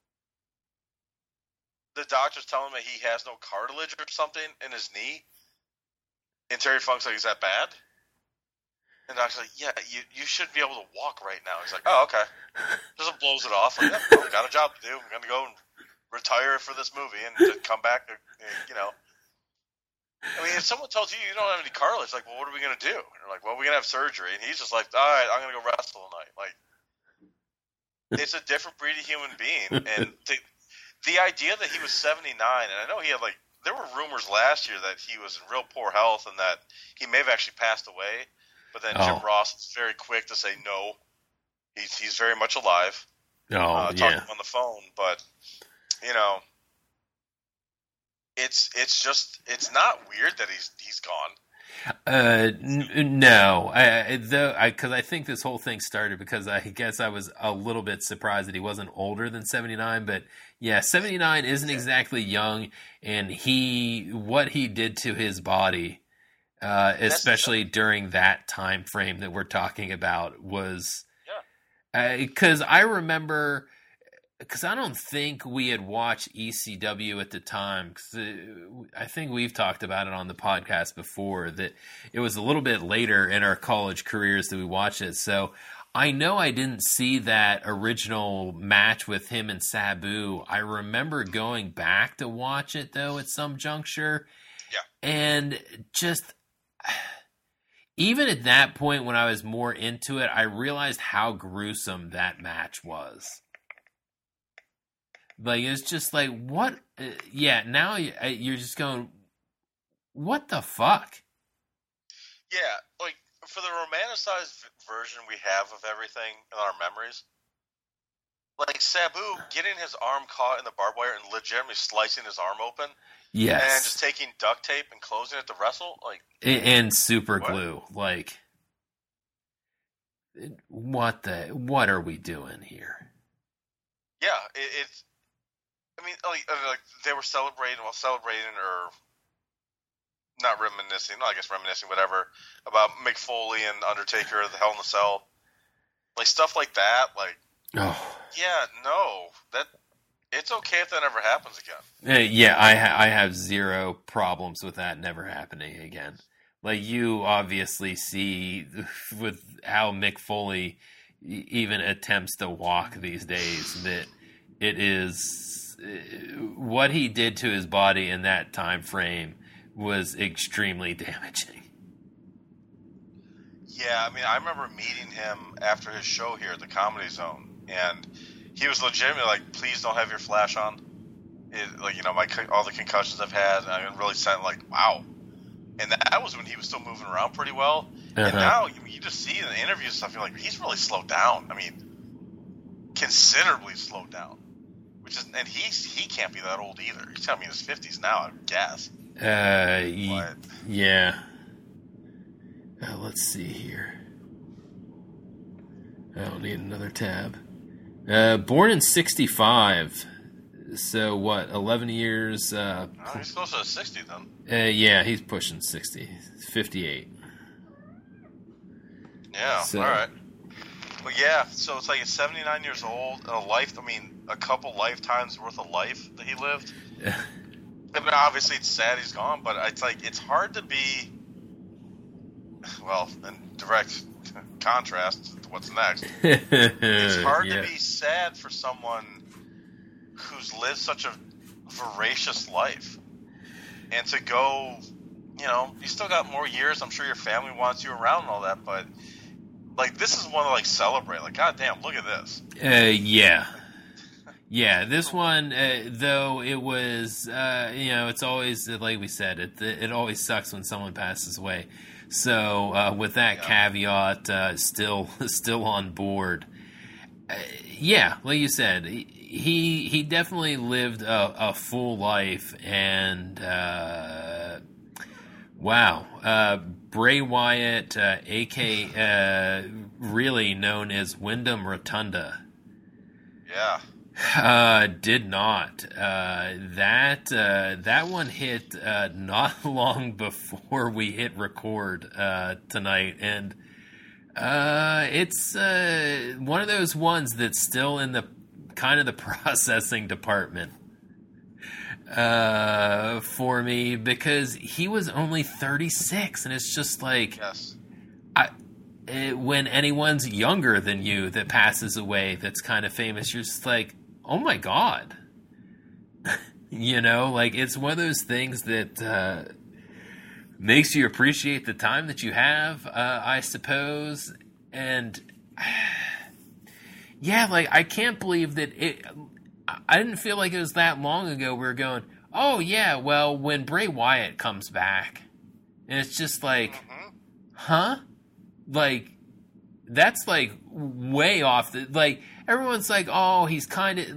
the doctor's telling him that he has no cartilage or something in his knee. And Terry Funk's like, is that bad? And the doctor's like, yeah, you should be able to walk right now. He's like, oh, okay. Just blows it off. Like, yeah, got a job to do. I'm going to go and retire for this movie and to come back, I mean, if someone tells you don't have any cartilage, like, well, what are we going to do? And they're like, well, we're going to have surgery. And he's just like, all right, I'm going to go wrestle tonight. Like, it's a different breed of human being. And the idea that he was 79, and I know he had, like, there were rumors last year that he was in real poor health and that he may have actually passed away. But then Jim Ross is very quick to say no. He's very much alive. Talking to him on the phone, but it's not weird that he's gone. No, because I think this whole thing started because I guess I was a little bit surprised that he wasn't older than 79, but yeah, 79 isn't exactly young, and what he did to his body, especially during that time frame that we're talking about, was because I remember. Because I don't think we had watched ECW at the time. Cause I think we've talked about it on the podcast before, that it was a little bit later in our college careers that we watched it. So I know I didn't see that original match with him and Sabu. I remember going back to watch it, though, at some juncture. Yeah. And just... even at that point, when I was more into it, I realized how gruesome that match was. Like, it's just like, what? Now you're just going, what the fuck? Yeah, like, for the romanticized version we have of everything in our memories, like Sabu getting his arm caught in the barbed wire and legitimately slicing his arm open. Yes. And just taking duct tape and closing it to wrestle. Like, and super glue. Like, what are we doing here? Yeah, it's... I mean, like they were celebrating or not reminiscing, I guess reminiscing, whatever, about Mick Foley and Undertaker, the Hell in a Cell, like stuff like that. Like, it's okay if that never happens again. Yeah, I have zero problems with that never happening again. Like, you obviously see with how Mick Foley even attempts to walk these days that it is. What he did to his body in that time frame was extremely damaging. Yeah, I mean, I remember meeting him after his show here at the Comedy Zone, and he was legitimately like, "Please don't have your flash on." All the concussions I've had, and I'm really saying, like, wow. And that was when he was still moving around pretty well. And now you just see in the interviews and stuff, you're like, he's really slowed down. I mean, considerably slowed down. And he can't be that old either. He's telling me in his 50s now, I guess. But Yeah. Let's see here. I don't need another tab. Born in 65. So what, 11 years? he's close to 60 then. Yeah, he's pushing 60. 58. Yeah, So- all right. But yeah, so it's like he's 79 years old, a couple lifetimes worth of life that he lived. I mean, obviously it's sad he's gone, but it's hard to be, well, in direct contrast to what's next. It's hard to be sad for someone who's lived such a voracious life. And to go, you still got more years. I'm sure your family wants you around and all that, but this is one to celebrate. God damn, look at this. Yeah. Yeah, this one, though it was, it's always, like we said, it always sucks when someone passes away. So, with that caveat, still on board. Yeah, like you said, he definitely lived a full life, and wow, Bray Wyatt, a.k.a. Really known as Wyndham Rotunda. Yeah. Did not. That one hit not long before we hit record tonight, and it's one of those ones that's still in the kind of the processing department for me, because he was only 36, and it's just like, yes. When anyone's younger than you that passes away that's kind of famous, you're just like, oh my God. It's one of those things that makes you appreciate the time that you have, I suppose. And yeah, I can't believe that I didn't feel like it was that long ago we were going, oh yeah, well, when Bray Wyatt comes back. And it's just like, huh? That's way off. Everyone's like, oh, he's kind of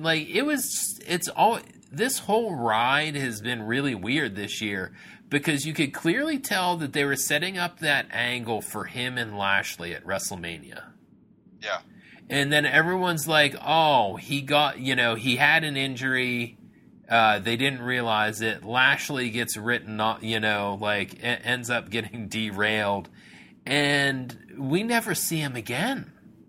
this whole ride has been really weird this year, because you could clearly tell that they were setting up that angle for him and Lashley at WrestleMania. Yeah. And then everyone's like, oh, he had an injury. They didn't realize it. Lashley gets written off, ends up getting derailed. And we never see him again.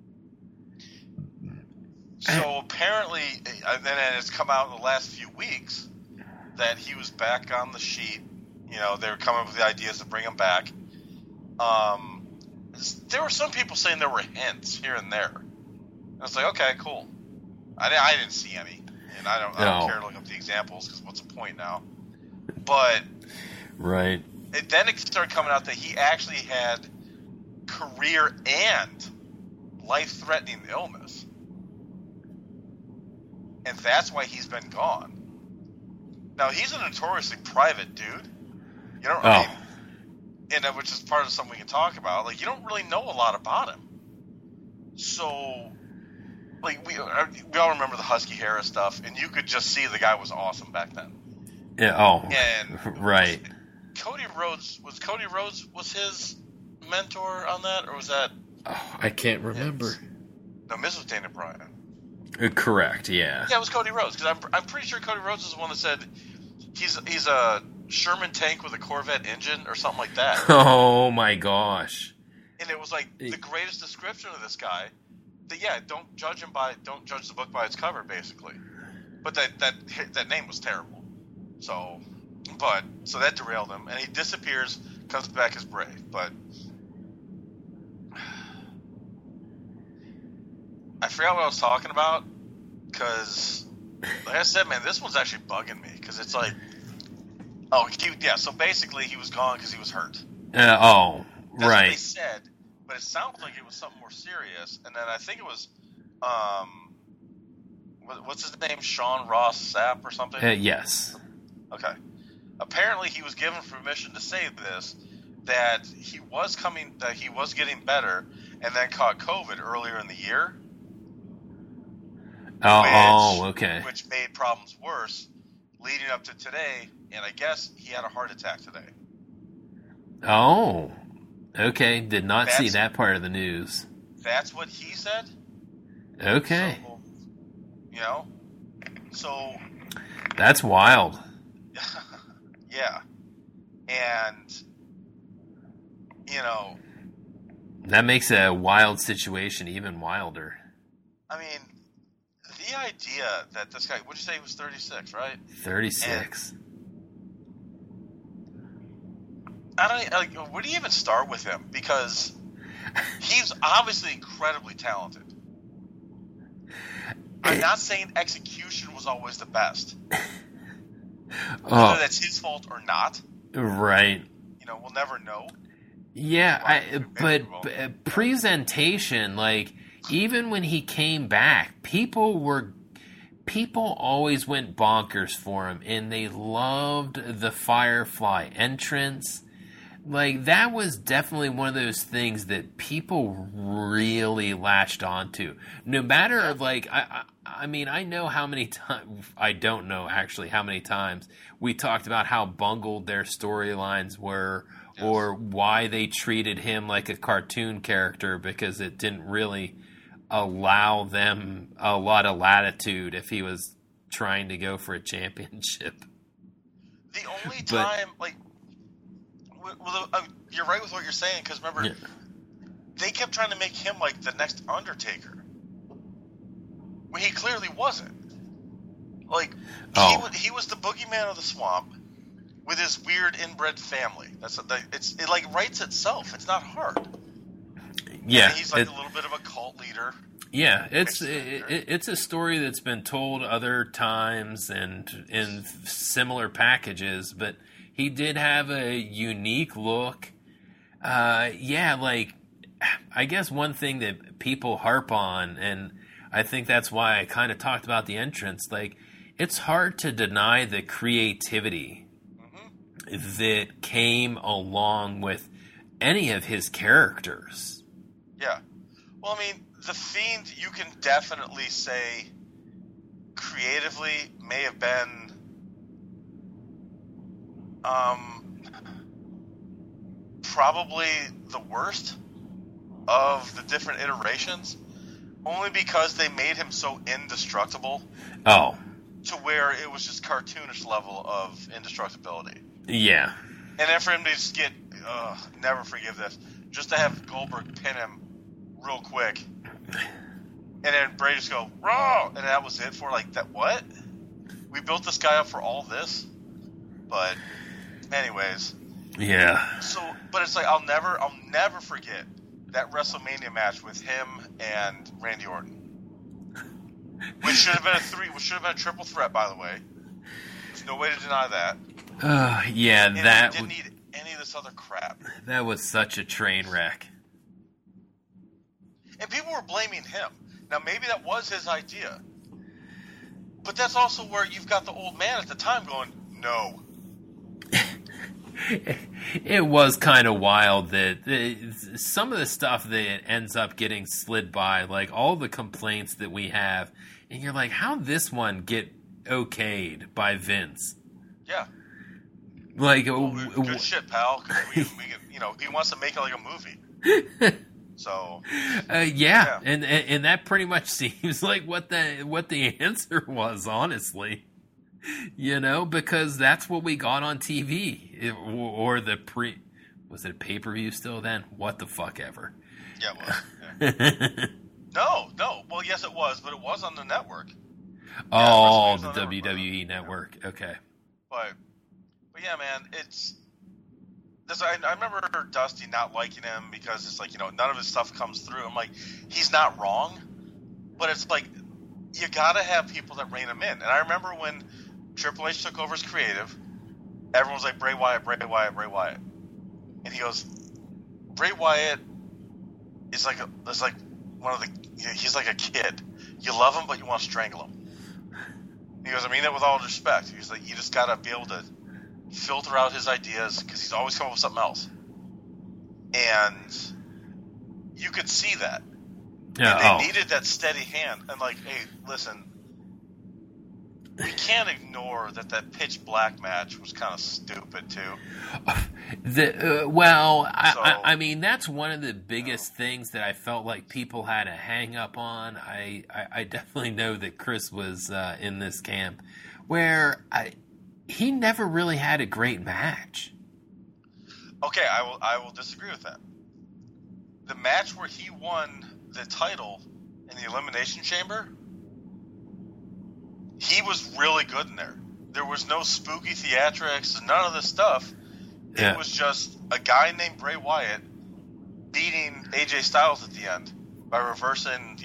So apparently, and then it's come out in the last few weeks that he was back on the sheet. They were coming up with the ideas to bring him back. There were some people saying there were hints here and there. I was like, okay, cool. I didn't see any, and I don't care to look up the examples, because what's the point now? But right. Then it started coming out that he actually had career and life-threatening illness, and that's why he's been gone. Now, he's a notoriously private dude. And which is part of something we can talk about. You don't really know a lot about him. So, we all remember the Husky Harris stuff, and you could just see the guy was awesome back then. Yeah. Oh. And right. Cody Rhodes was his mentor on that, or was that? Oh, I can't remember. No, Miz was Daniel Bryan. Correct. Yeah. Yeah, it was Cody Rhodes, because I'm pretty sure Cody Rhodes is the one that said he's a Sherman tank with a Corvette engine or something like that. Oh my gosh. And it was the greatest description of this guy. That don't judge the book by its cover, basically. But that name was terrible. So that derailed him, and he disappears, comes back as Bray. But I forgot what I was talking about, because, like I said, man, this one's actually bugging me, because it's like, so basically he was gone because he was hurt. That's right. what they said, but it sounds like it was something more serious. And then I think it was, what's his name, Sean Ross Sapp or something? Yes. Okay. Apparently he was given permission to say this, that he was getting better, and then caught COVID earlier in the year. Okay. Which made problems worse leading up to today, and I guess he had a heart attack today. Oh, okay. Did not see that part of the news. That's what he said. Okay. So, you know, so that's wild. Yeah, and you know, that makes a wild situation even wilder. I mean, the idea that this guy, would you say he was 36, right? 36. And I don't like. Where do you even start with him? Because he's obviously incredibly talented. I'm not saying execution was always the best. Whether that's his fault or not. Right. You know, we'll never know. Yeah, but presentation, like, even when he came back, people always went bonkers for him, and they loved the Firefly entrance. Like, that was definitely one of those things that people really latched onto. No matter, like, I mean, I know how many times, I don't know actually how many times we talked about how bungled their storylines were, or why they treated him like a cartoon character because it didn't really allow them a lot of latitude if he was trying to go for a championship. The only time, you're right with what you're saying, because remember, they kept trying to make him like the next Undertaker, when he clearly wasn't. Like, he was the boogeyman of the swamp with his weird inbred family. It like writes itself. It's not hard. Yeah, and he's like a little bit of a cult leader. Yeah, it's a story that's been told other times and in similar packages, but he did have a unique look. Like, I guess one thing that people harp on, and I think that's why I kind of talked about the entrance, like, it's hard to deny the creativity that came along with any of his characters. Yeah. Well, I mean, The Fiend, you can definitely say creatively may have been probably the worst of the different iterations, only because they made him so indestructible. Oh. To where it was just cartoonish level of indestructibility. Yeah. And then for him to just get, never forgive this, just to have Goldberg pin him real quick, and then Bray just go, raw, and that was it for, like, that, what? We built this guy up for all this? But, anyways. Yeah. So, but it's like, I'll never forget that WrestleMania match with him and Randy Orton. Which should have been a triple threat, by the way. There's no way to deny that. Yeah, and that didn't need any of this other crap. That was such a train wreck. And people were blaming him. Now, maybe that was his idea. But that's also where you've got the old man at the time going, no. It was kind of wild that some of the stuff that ends up getting slid by, like all the complaints that we have, and you're like, how'd this one get okayed by Vince? Yeah. Like, good shit, pal. We can, he wants to make it like a movie. So. Yeah, and that pretty much seems like what the answer was, honestly. Because that's what we got on TV, or was it a pay-per-view still then? What the fuck ever. Yeah, it was. Yeah. No. Well, yes, it was, but it was on the network. Oh, the WWE network. Okay. But yeah, man, I remember Dusty not liking him because it's like, none of his stuff comes through. I'm like, he's not wrong, but it's like, you gotta have people that rein him in. And I remember when Triple H took over as creative, everyone was like, Bray Wyatt, Bray Wyatt, Bray Wyatt. And he goes, Bray Wyatt is like he's like a kid. You love him, but you want to strangle him. He goes, I mean that with all respect. He's like, you just gotta be able to filter out his ideas because he's always coming up with something else. And you could see that. Yeah, and they needed that steady hand. And like, hey, listen, we can't ignore that pitch black match was kind of stupid too. I mean, that's one of the biggest things that I felt like people had a hang up on. I definitely know that Chris was in this camp where he never really had a great match. Okay, I will disagree with that. The match where he won the title in the Elimination Chamber, he was really good in there. There was no spooky theatrics, none of this stuff. Yeah. It was just a guy named Bray Wyatt beating AJ Styles at the end by reversing,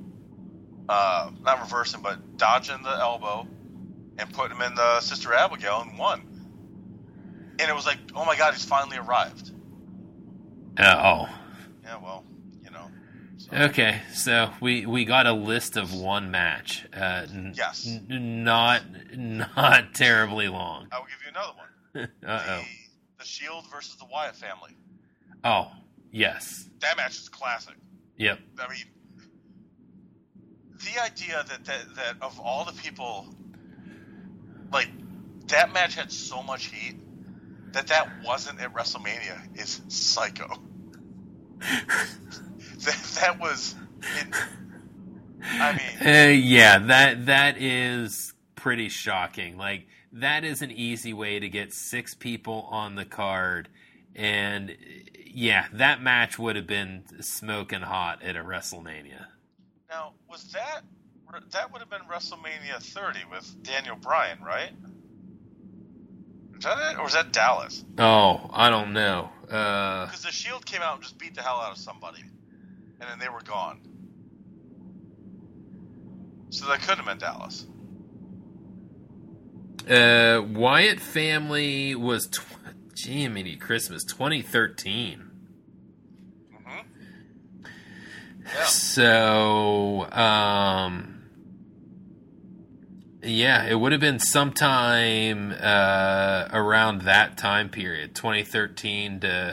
not reversing, but dodging the elbow and putting him in the Sister Abigail and won. And it was like, oh my God, he's finally arrived. Oh. Yeah, well, So. Okay, so we got a list of one match. Yes. Not terribly long. I will give you another one. Uh-oh. The Shield versus the Wyatt family. Oh, yes. That match is classic. Yep. I mean, the idea that of all the people, like, that match had so much heat that wasn't at WrestleMania is psycho. that was, I mean, yeah, that is pretty shocking. Like, that is an easy way to get 6 people on the card, and yeah, that match would have been smoking hot at a WrestleMania. Now, was that would have been WrestleMania 30 with Daniel Bryan, right? Is that it, or was that Dallas? Oh, I don't know. Because the Shield came out and just beat the hell out of somebody, and then they were gone. So that could have been Dallas. Wyatt family was, Jiminy Christmas, 2013. Mm-hmm. Yeah. So, yeah, it would have been sometime around that time period. 2013 to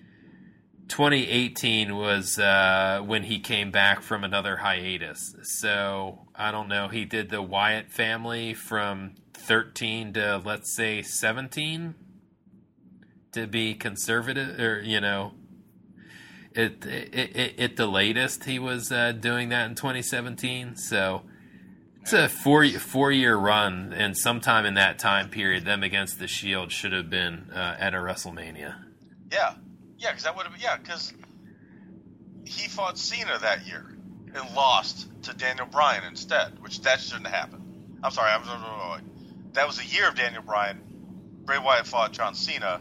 2018 was when he came back from another hiatus. So, I don't know. He did the Wyatt family from 13 to, let's say, 17 to be conservative, or, at the latest he was doing that in 2017. So it's a four-year run, and sometime in that time period, them against the Shield should have been at a WrestleMania. Yeah, because that would have been, because he fought Cena that year and lost to Daniel Bryan instead, which that shouldn't have happened. I'm sorry, that was the year of Daniel Bryan. Bray Wyatt fought John Cena.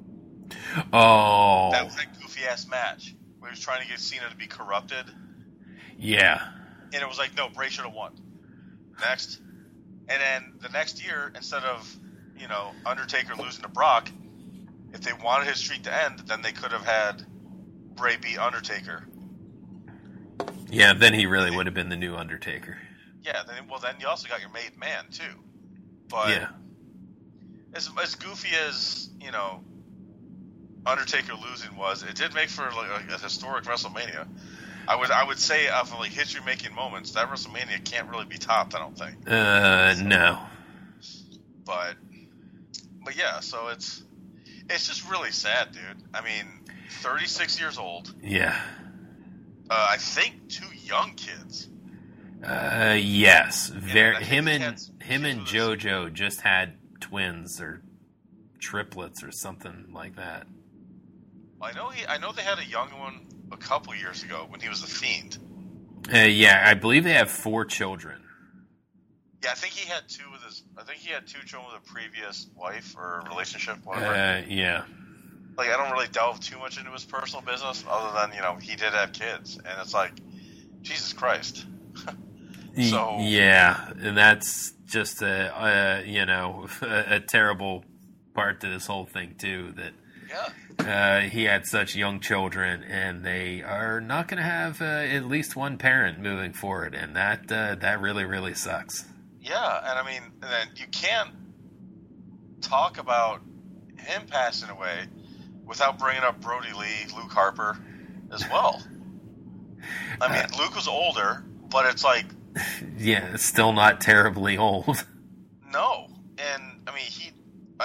Oh. That was that goofy-ass match where he was trying to get Cena to be corrupted. Yeah. And it was like, no, Bray should have won. Next. And then the next year, instead of, Undertaker losing to Brock, if they wanted his streak to end, then they could have had Bray beat Undertaker. Yeah, then he really would have been the new Undertaker. Yeah, then you also got your made man, too. But yeah. As goofy as, Undertaker losing was, it did make for like a historic WrestleMania. I would say of like history making moments, that WrestleMania can't really be topped, I don't think. No. But yeah, so it's just really sad, dude. I mean, 36 years old. Yeah. I think 2 young kids. Yes. Him and JoJo just had twins or triplets or something like that. I know they had a young one a couple years ago when he was the Fiend. Yeah, I believe they have 4 children. Yeah, I think he had 2 children with a previous wife or relationship, whatever. Yeah. Like, I don't really delve too much into his personal business, other than he did have kids, and it's like, Jesus Christ. So yeah, and that's just a terrible part to this whole thing too. That he had such young children, and they are not going to have at least one parent moving forward, and that really, really sucks. Yeah, and I mean, and then you can't talk about him passing away without bringing up Brody Lee, Luke Harper, as well. I mean, Luke was older, but it's like, yeah, it's still not terribly old.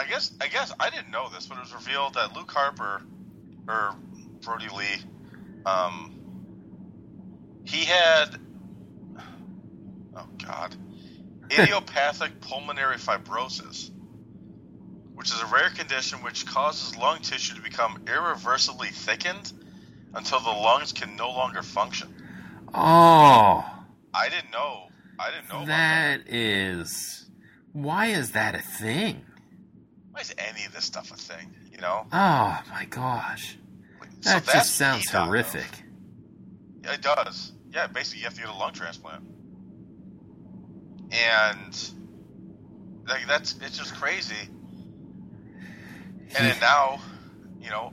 guess I didn't know this, but it was revealed that Luke Harper, or Brody Lee, he had, oh God, idiopathic pulmonary fibrosis, which is a rare condition which causes lung tissue to become irreversibly thickened until the lungs can no longer function. Oh. I didn't know about That is... Why is that a thing? Why is any of this stuff a thing, you know? Oh, my gosh. That just sounds horrific. Yeah, it does. Yeah, basically you have to get a lung transplant. And like it's just crazy. And then now, you know,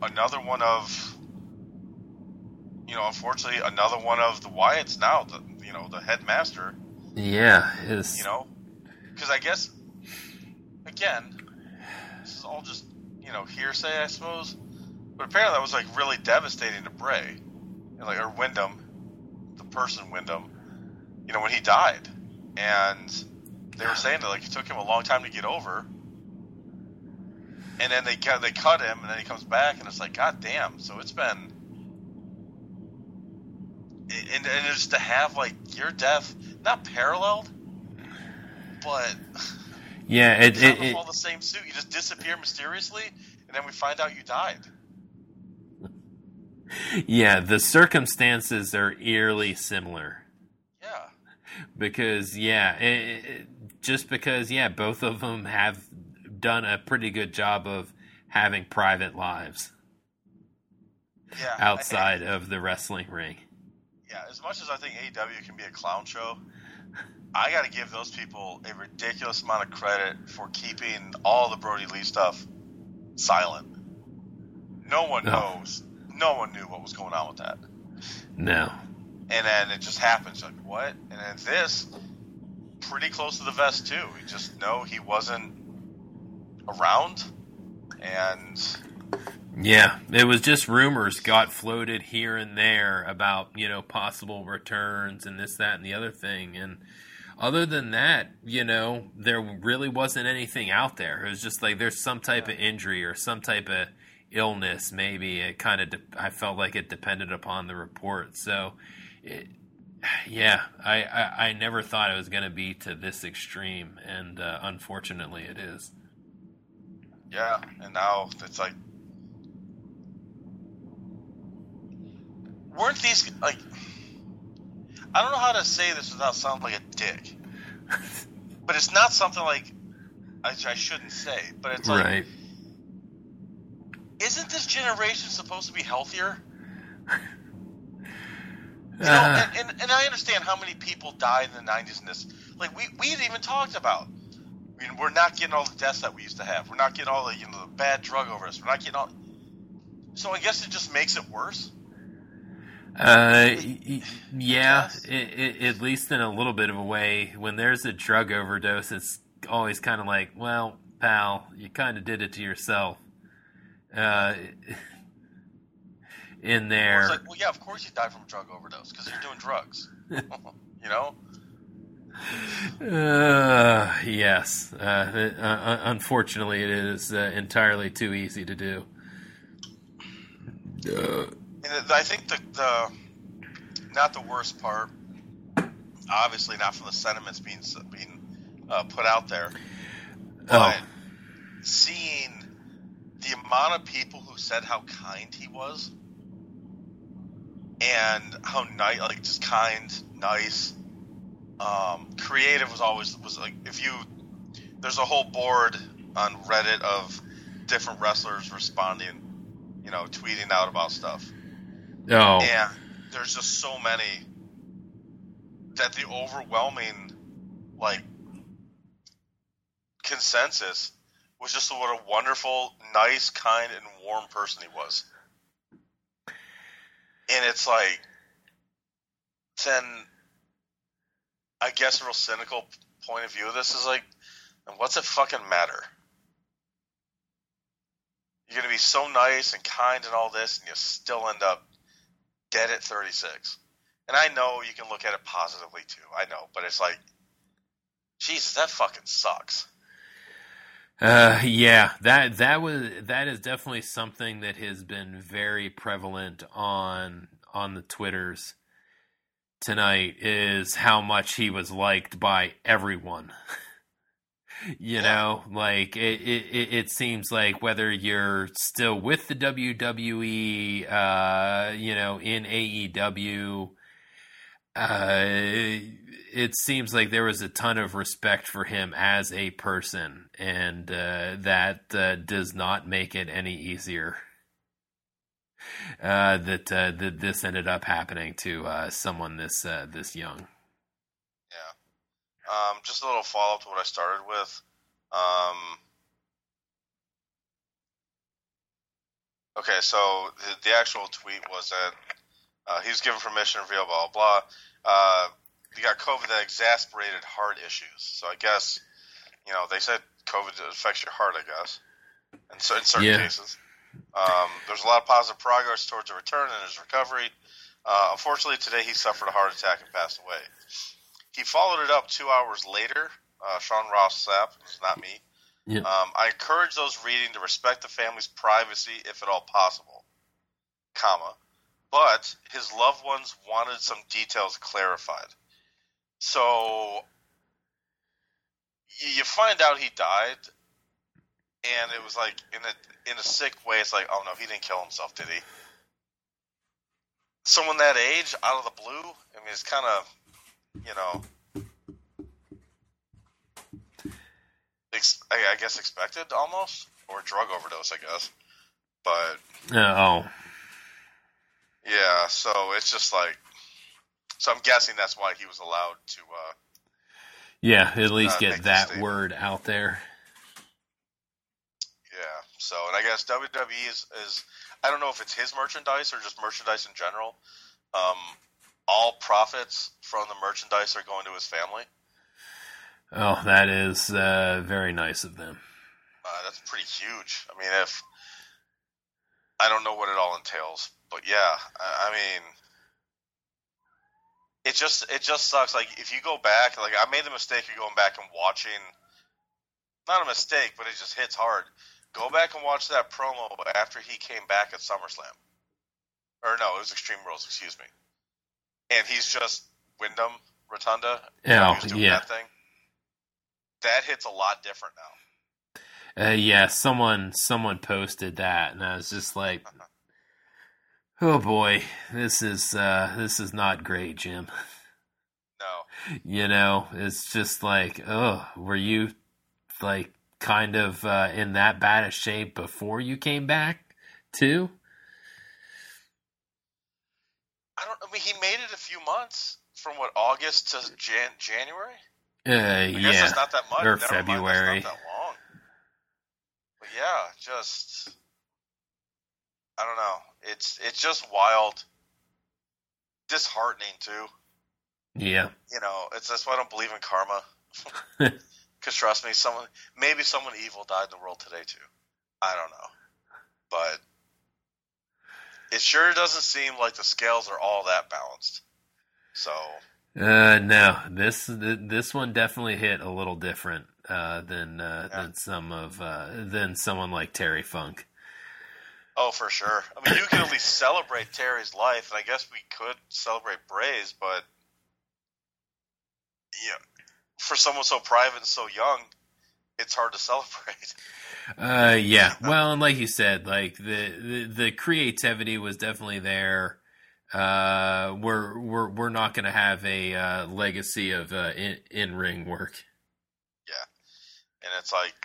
unfortunately, another one of the Wyatts now, the headmaster. Yeah, is. You know, because I guess, again, this is all just, hearsay, I suppose. But apparently that was, like, really devastating to Bray. Or Wyndham, the person Wyndham, when he died. And they were saying that, like, it took him a long time to get over. And then they cut him, and then he comes back, and it's like, God damn. So it's been... And just to have, like, your death, not paralleled, but... Yeah, all the same suit. You just disappear mysteriously, and then we find out you died. Yeah, the circumstances are eerily similar. Yeah. Because, just because, both of them have done a pretty good job of having private lives. Yeah. Outside of the wrestling ring. Yeah, as much as I think AEW can be a clown show, I got to give those people a ridiculous amount of credit for keeping all the Brody Lee stuff silent. No one knows. No one knew what was going on with that. No. And then it just happens. Like, what? And then this, pretty close to the vest, too. You just know he wasn't around. And... Yeah, it was just rumors got floated here and there about, possible returns and this, that, and the other thing. And other than that, there really wasn't anything out there. It was just like there's some type of injury or some type of illness, maybe. It kind of, I felt like it depended upon the report. So, I never thought it was going to be to this extreme. And unfortunately, it is. Yeah, and now it's like, weren't these, like, I don't know how to say this without sounding like a dick, but it's not something like, I shouldn't say, but it's like, right. Isn't this generation supposed to be healthier? And I understand how many people died in the 90s in this. Like, we had even talked about, we're not getting all the deaths that we used to have. We're not getting all the, the bad drug overdose. We're not getting all, so I guess it just makes it worse. At least in a little bit of a way. When there's a drug overdose, it's always kind of like, well, pal, you kind of did it to yourself. In there. It's like, well, yeah, of course you died from a drug overdose because you're doing drugs. Yes. Unfortunately, it is entirely too easy to do. And I think the not the worst part, obviously not from the sentiments being put out there, but seeing the amount of people who said how kind he was and how nice, like just kind, nice, creative was like, there's a whole board on Reddit of different wrestlers responding, tweeting out about stuff. Oh. And there's just so many that the overwhelming, like, consensus was just what a wonderful, nice, kind, and warm person he was. And it's like, then I guess a real cynical point of view of this is like, then what's it fucking matter? You're going to be so nice and kind and all this, and you still end up dead at 36. And I know you can look at it positively too. I know, but it's like, Jesus, that fucking sucks. Yeah, that is definitely something that has been very prevalent on the Twitters tonight, is how much he was liked by everyone. You know, like it seems like whether you're still with the WWE, in AEW, it seems like there was a ton of respect for him as a person, and that does not make it any easier. That this ended up happening to someone this young. Yeah. Just a little follow up to what I started with. Okay, so the actual tweet was that he was given permission to reveal blah blah blah. He got COVID that exasperated heart issues. So I guess they said COVID affects your heart. I guess, in certain cases. There's a lot of positive progress towards a return and his recovery. Unfortunately, today he suffered a heart attack and passed away. He followed it up 2 hours later. Sean Ross Sapp, it's not me. Yeah. I encourage those reading to respect the family's privacy if at all possible, but his loved ones wanted some details clarified. So you find out he died, and it was like in a sick way. It's like, oh no, he didn't kill himself, did he? Someone that age, out of the blue. I mean, it's kind of, I guess expected almost, or drug overdose, I guess. But yeah, so it's just like, so I'm guessing that's why he was allowed to. At least get that word out there. Yeah. So, and I guess WWE is I don't know if it's his merchandise or just merchandise in general. All profits from the merchandise are going to his family. Oh, that is very nice of them. That's pretty huge. I mean, I don't know what it all entails, but yeah, I mean, it just sucks. Like, if you go back, like, I made the mistake of going back and watching. Not a mistake, but it just hits hard. Go back and watch that promo after he came back at SummerSlam. Or no, it was Extreme Rules, excuse me. And he's just Wyndham Rotunda. That thing. That hits a lot different now. Someone posted that, and I was just like, oh boy, this is not great, Jim. No. It's just like, oh, were you like kind of in that bad a shape before you came back too? I mean, he made it a few months from August to January. I guess that's not that much. Or February. That's not that long. But yeah, just I don't know. It's just wild, disheartening too. Yeah. That's why I don't believe in karma. Because trust me, maybe someone evil died in the world today too. I don't know, but it sure doesn't seem like the scales are all that balanced. So. No, this one definitely hit a little different than someone like Terry Funk. Oh, for sure. I mean, you can at least celebrate Terry's life, and I guess we could celebrate Bray's, but for someone so private and so young, it's hard to celebrate. Yeah. Well, and like you said, like the creativity was definitely there. We're not going to have a legacy of in ring work. Yeah, and it's like,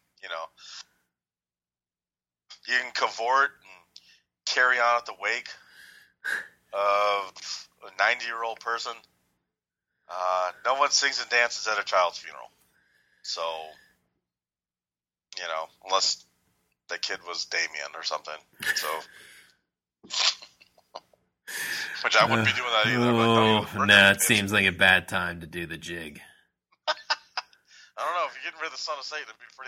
you can cavort and carry on at the wake of a 90-year-old person. No one sings and dances at a child's funeral, so unless the kid was Damien or something. So. Which I wouldn't be doing that either. It seems like a bad time to do the jig. I don't know. If you're getting rid of the son of Satan,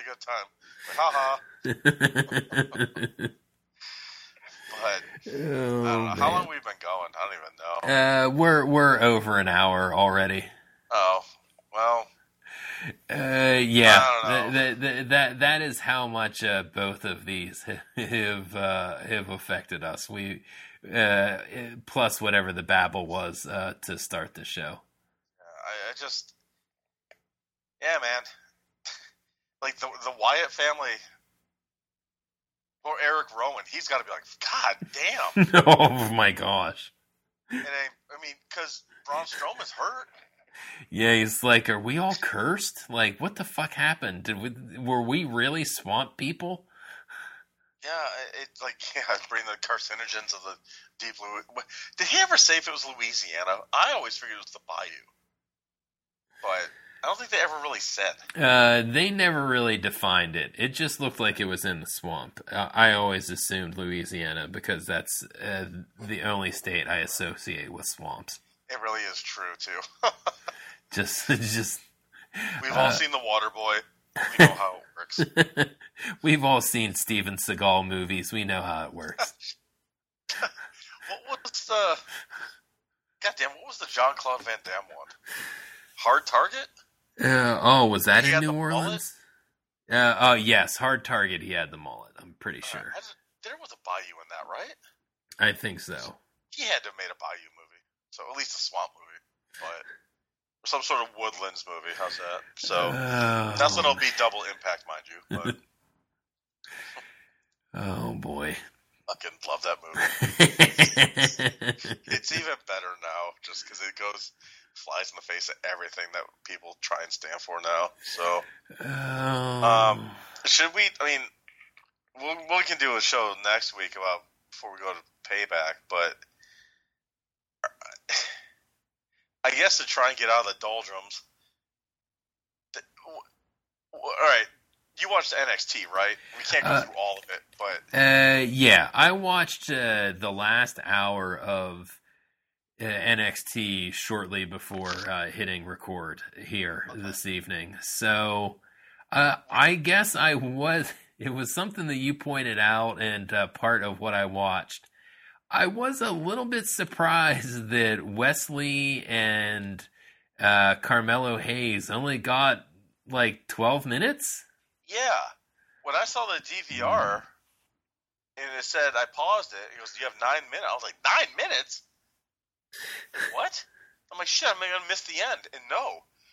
it'd be a pretty good time. Like, ha-ha. But, I don't know. How long have we been going? I don't even know. We're over an hour already. Oh, well. Yeah, I don't know. that is how much both of these have affected us. We plus whatever the babble was to start the show. I just, yeah, man. Like the Wyatt family, or Eric Rowan, he's got to be like, God damn. Oh my gosh. And I mean, because Braun Strowman's hurt. Yeah, he's like, are we all cursed? Like, what the fuck happened? Were we really swamp people? Yeah, it's like, bring the carcinogens of the deep blue. Did he ever say if it was Louisiana? I always figured it was the Bayou. But I don't think they ever really said. They never really defined it. It just looked like it was in the swamp. I always assumed Louisiana because that's the only state I associate with swamps. It really is true, too. just. We've all seen The Water Boy. We know how it works. We've all seen Steven Seagal movies. We know how it works. What was the Jean-Claude Van Damme one? Hard Target? Was that He in had New the Orleans? Oh, yes. Hard Target, he had the mullet. I'm pretty sure. There was a Bayou in that, right? I think so. He had to have made a Bayou movie. So at least a swamp movie. But some sort of woodlands movie. How's that? So nothing will be double impact, mind you. But oh, boy. fucking love that movie. It's even better now just because it flies in the face of everything that people try and stand for now. So, should we? I mean, we can do a show next week about before we go to Payback, but I guess to try and get out of the doldrums. All right, you watched NXT, right? We can't go through all of it, but yeah, I watched the last hour of NXT shortly before hitting record here this evening. So I guess it was something that you pointed out and part of what I watched. I was a little bit surprised that Wesley and Carmelo Hayes only got like 12 minutes. Yeah. When I saw the DVR and it said, I paused it, it goes, you have 9 minutes. I was like, 9 minutes? What? I'm like, shit, I'm going to miss the end. And no.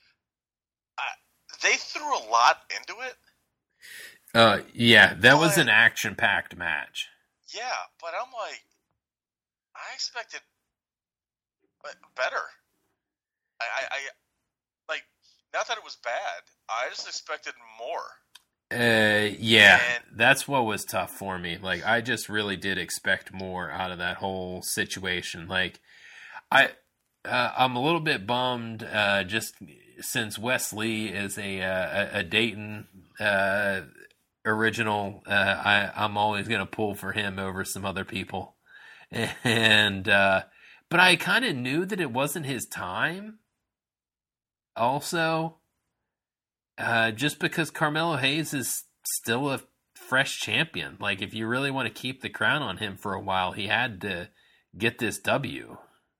They threw a lot into it. Yeah, that was an action-packed match. Yeah, but I'm like, I expected better. I like, not that it was bad. I just expected more. Yeah, that's what was tough for me. Like, I just really did expect more out of that whole situation. Like, I'm a little bit bummed, just since Wesley is a Dayton original. I'm always going to pull for him over some other people, and but I kind of knew that it wasn't his time. Also, just because Carmelo Hayes is still a fresh champion. Like, if you really want to keep the crown on him for a while, he had to get this W.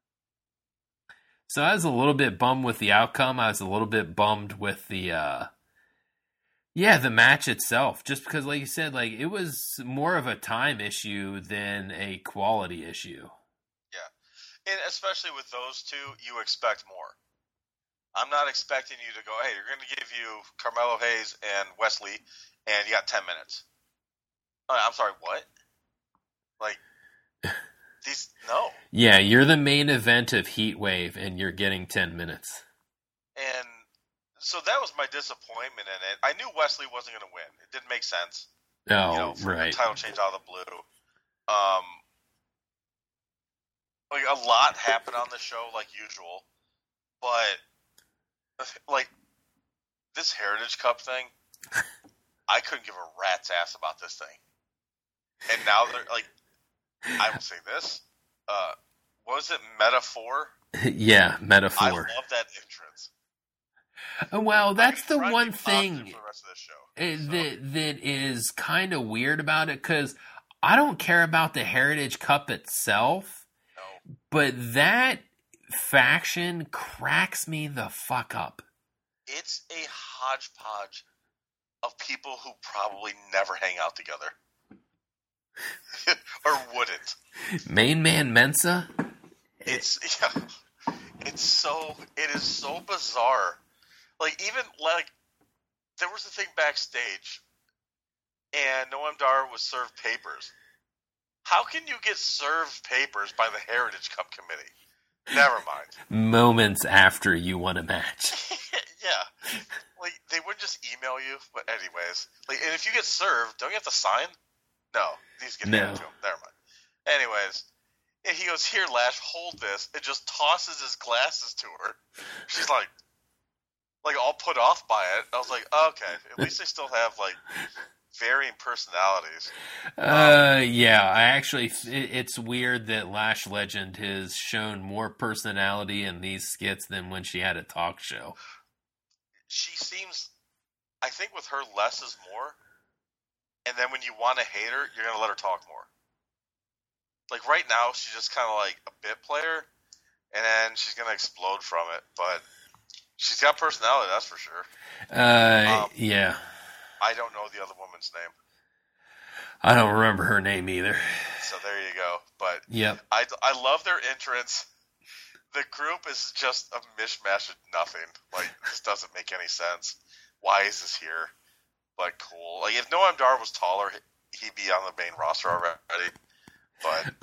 So I was a little bit bummed with the outcome. I was a little bit bummed with the match itself. Just because, like you said, like, it was more of a time issue than a quality issue. Yeah. And especially with those two, you expect more. I'm not expecting you to go, hey, you're going to give you Carmelo Hayes and Wesley, and you got 10 minutes. I'm sorry, what? Like, no. Yeah, you're the main event of Heatwave, and you're getting 10 minutes. And so that was my disappointment in it. I knew Wesley wasn't going to win. It didn't make sense. Oh, right. The title change out of the blue. Like, a lot happened on the show, like usual. But, like, this Heritage Cup thing, I couldn't give a rat's ass about this thing. And now they're, like, I will say this. Was it Metaphor? Yeah, Metaphor. I love that entrance. Well, that's the one thing for the rest of this show, that is kind of weird about it, because I don't care about the Heritage Cup itself, but that faction cracks me the fuck up. it's a hodgepodge of people who probably never hang out together. Or wouldn't. Main man Mensa? It is so bizarre. Like, even, like, there was a thing backstage, and Noam Dar was served papers. How can you get served papers by the Heritage Cup Committee? Never mind. Moments after you won a match. Yeah. Like, they wouldn't just email you. But anyways. Like, and if you get served, don't you have to sign? No. These get handed to him. Never mind. Anyways. And he goes, here, Lash, hold this. And just tosses his glasses to her. She's like all put off by it. I was like, okay. At least they still have, like, varying personalities. Yeah, it's weird that Lash Legend has shown more personality in these skits than when she had a talk show. She seems, I think with her, less is more. And then when you want to hate her, you're going to let her talk more. Like, right now, she's just kind of like a bit player, and then she's going to explode from it. But she's got personality, that's for sure. Yeah. I don't know the other woman's name. I don't remember her name either. So there you go. But yep. I love their entrance. The group is just a mishmash of nothing. Like, this doesn't make any sense. Why is this here? But cool. Like, if Noam Dar was taller, he'd be on the main roster already. But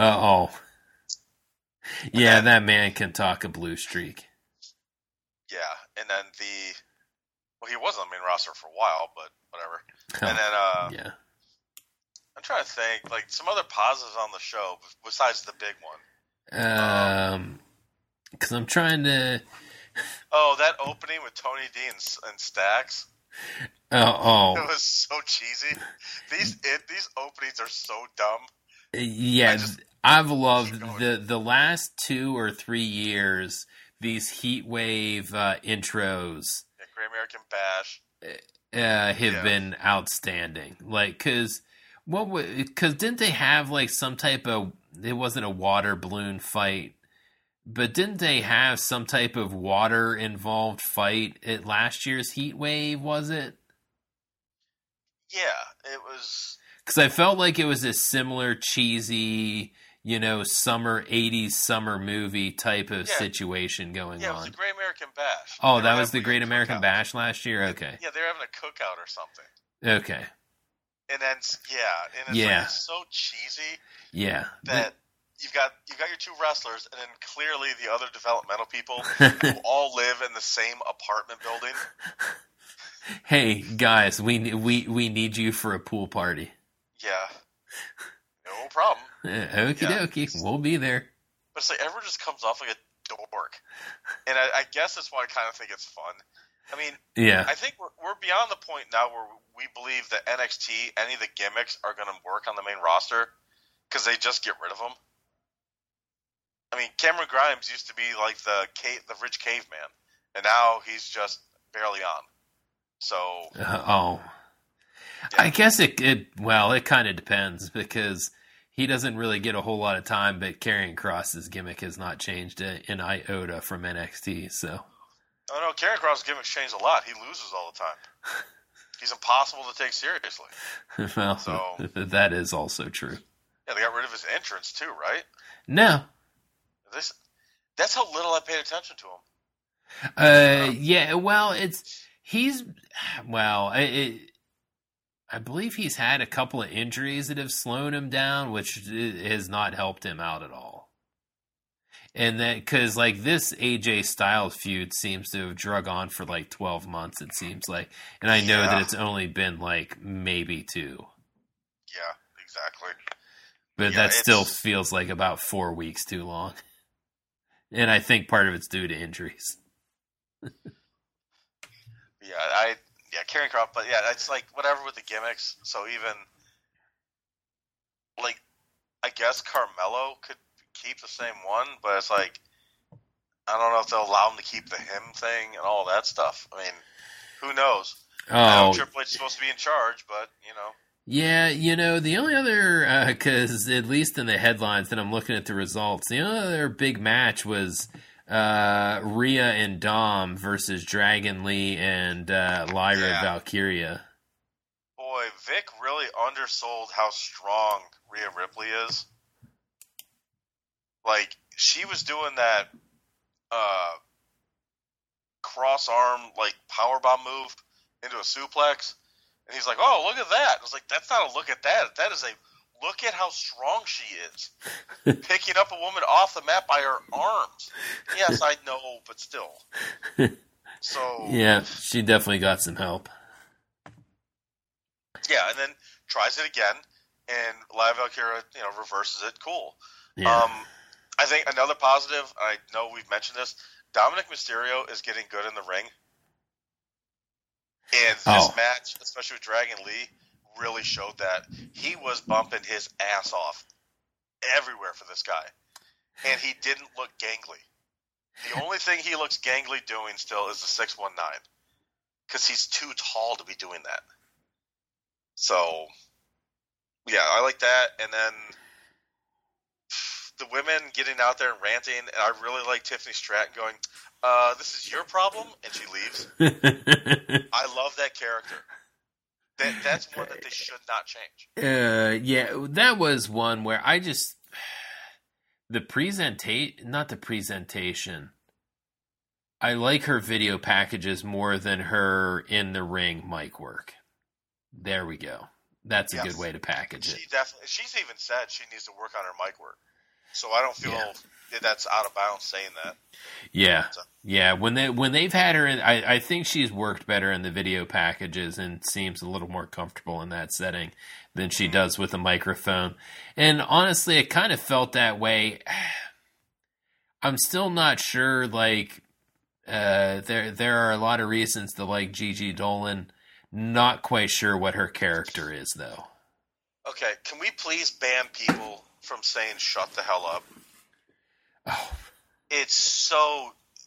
yeah, that man can talk a blue streak. Yeah, and then he was on the main roster for a while, but whatever. And then yeah, I'm trying to think, like, some other positives on the show besides the big one. Because I'm trying to. Oh, that opening with Tony D and Stax. Oh, it was so cheesy. These openings are so dumb. Yeah, I've loved the last 2 or 3 years. These Heat Wave intros, Great American Bash, have been outstanding. Like, because didn't they have like some type of? It wasn't a water balloon fight, but didn't they have some type of water involved fight at last year's Heat Wave? Was it? Yeah, it was. Because I felt like it was a similar cheesy, summer 80s summer movie type of situation going on. Yeah, it was the Great American Bash. Oh, that was the Great American Bash last year? Okay. Yeah, they were having a cookout or something. Okay. And then, it's so cheesy. Yeah. That you've got your 2 wrestlers, and then clearly the other developmental people who all live in the same apartment building. Hey, guys, we need you for a pool party. Yeah. No problem. Okie dokie. We'll be there. But it's like everyone just comes off like a dork. And I guess that's why I kind of think it's fun. I mean, yeah. I think we're beyond the point now where we believe that NXT, any of the gimmicks are going to work on the main roster because they just get rid of them. I mean, Cameron Grimes used to be like the rich caveman, and now he's just barely on. So, yeah. I guess it kind of depends because he doesn't really get a whole lot of time, but Karrion Kross's gimmick has not changed an iota from NXT, so. Oh, no, Karrion Kross's gimmick's changed a lot. He loses all the time. He's impossible to take seriously. Well, that is also true. Yeah, they got rid of his entrance too, right? No. That's how little I paid attention to him. Yeah, well, I believe he's had a couple of injuries that have slowed him down, which has not helped him out at all. And that, because like this AJ Styles feud seems to have drug on for like 12 months, it seems like. And I know that it's only been like maybe 2. Yeah, exactly. But that still feels like about 4 weeks too long. And I think part of it's due to injuries. Karrion Kross, but yeah, it's like whatever with the gimmicks. So even like, I guess Carmelo could keep the same one, but it's like I don't know if they'll allow him to keep the him thing and all that stuff. I mean, who knows? I know Triple H is supposed to be in charge, but Yeah, the only other, because at least in the headlines that I'm looking at the results, the only other big match was Rhea and Dom versus Dragon Lee and Lyra Valkyria. Boy, Vic really undersold how strong Rhea Ripley is. Like, she was doing that cross-arm, like, powerbomb move into a suplex. And he's like, oh, look at that. I was like, that's not a look at that. That is a look at how strong she is. Picking up a woman off the mat by her arms. Yes, I know, but still. So yeah, she definitely got some help. Yeah, and then tries it again, and Lyra Valkyria, reverses it. Cool. Yeah. I think another positive, I know we've mentioned this, Dominic Mysterio is getting good in the ring. And this match, especially with Dragon Lee, really showed that. He was bumping his ass off everywhere for this guy. And he didn't look gangly. The only thing he looks gangly doing still is the 619. Because he's too tall to be doing that. So, yeah, I like that. And then the women getting out there and ranting. And I really like Tiffany Stratton going, this is your problem, and she leaves. I love that character. That's one that they should not change. Yeah, that was one where I just not the presentation. I like her video packages more than her in the ring mic work. There we go. That's a good way to package it. She's even said she needs to work on her mic work. So I don't feel that's out of bounds saying that. Yeah, yeah. When they've had her in, I think she's worked better in the video packages and seems a little more comfortable in that setting than she does with a microphone. And honestly, it kind of felt that way. I'm still not sure. Like, there are a lot of reasons to like Gigi Dolan. Not quite sure what her character is, though. Okay, can we please ban people from saying "shut the hell up"? Oh, it's so.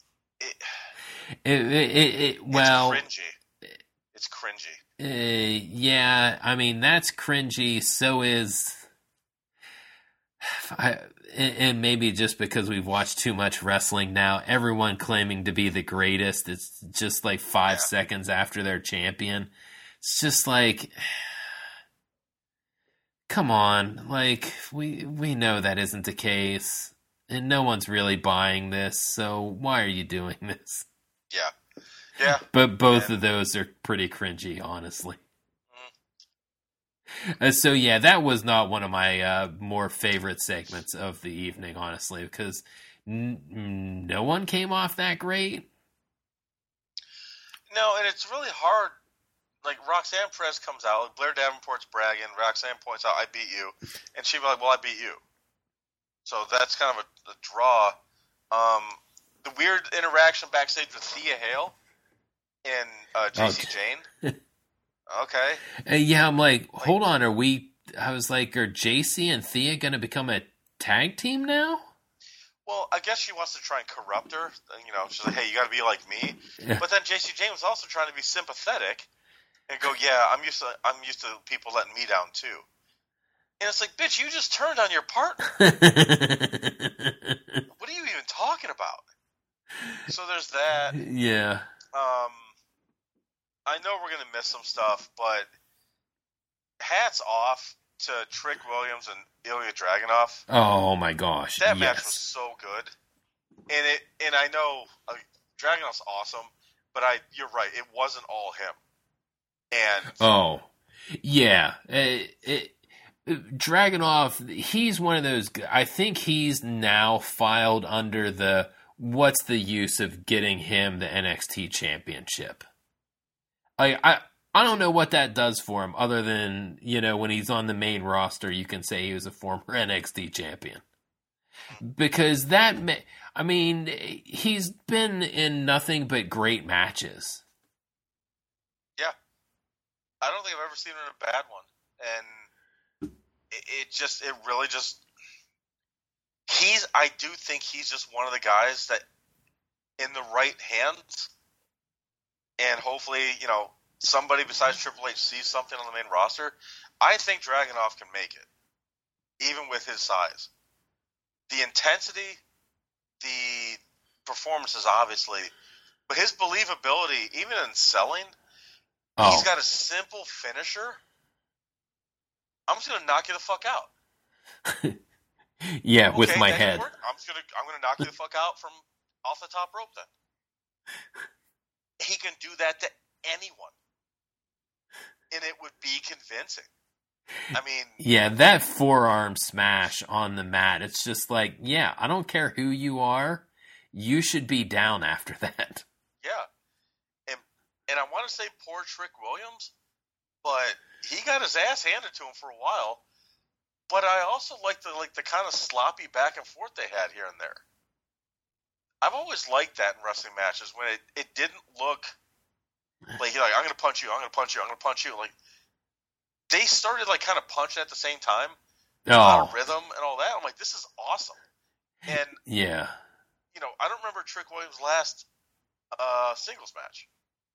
Well, it's cringy. It's cringy. Yeah, I mean that's cringy. So is. And maybe just because we've watched too much wrestling now, everyone claiming to be the greatest. It's just like 5 seconds after they're champion. It's just like, come on, like we know that isn't the case, and no one's really buying this. So why are you doing this? Yeah. But both of those are pretty cringy, honestly. So yeah, that was not one of my more favorite segments of the evening, honestly, because no one came off that great. No, and it's really hard. Like Roxanne Perez comes out, like Blair Davenport's bragging. Roxanne points out, "I beat you," and she'd be like, "Well, I beat you." So that's kind of a draw. The weird interaction backstage with Thea Hale and JC Jane. Okay. Yeah, I'm like, hold on, I was like, are JC and Thea going to become a tag team now? Well, I guess she wants to try and corrupt her. She's like, hey, you got to be like me. Yeah. But then JC Jane was also trying to be sympathetic and go, yeah, I'm used to people letting me down too. And it's like, bitch, you just turned on your partner. What are you even talking about? So there's that. Yeah. I know we're going to miss some stuff, but hats off to Trick Williams and Ilya Dragunov. Oh my gosh. That match was so good. And I know Dragunov's awesome, but you're right, it wasn't all him. And Dragunov, he's one of those, I think he's now filed under the what's the use of getting him the NXT championship. I don't know what that does for him other than, when he's on the main roster, you can say he was a former NXT champion. Because he's been in nothing but great matches. Yeah. I don't think I've ever seen him in a bad one. And it really I do think he's just one of the guys that in the right hands, and hopefully, somebody besides Triple H sees something on the main roster, I think Dragunov can make it, even with his size. The intensity, performances, obviously, but his believability, even in selling, he's got a simple finisher. I'm just gonna knock you the fuck out. Yeah, okay, with my head. I'm gonna knock you the fuck out from off the top rope. Then he can do that to anyone, and it would be convincing. I mean, yeah, that forearm smash on the mat. It's just like, yeah, I don't care who you are, you should be down after that. Yeah, and I want to say poor Trick Williams, but he got his ass handed to him for a while. But I also like the kind of sloppy back and forth they had here and there. I've always liked that in wrestling matches when it didn't look like he's like, I'm gonna punch you, I'm gonna punch you, I'm gonna punch you. Like they started like kind of punching at the same time, out of rhythm and all that. I'm like, this is awesome. And yeah, you know, I don't remember Trick Williams' last singles match.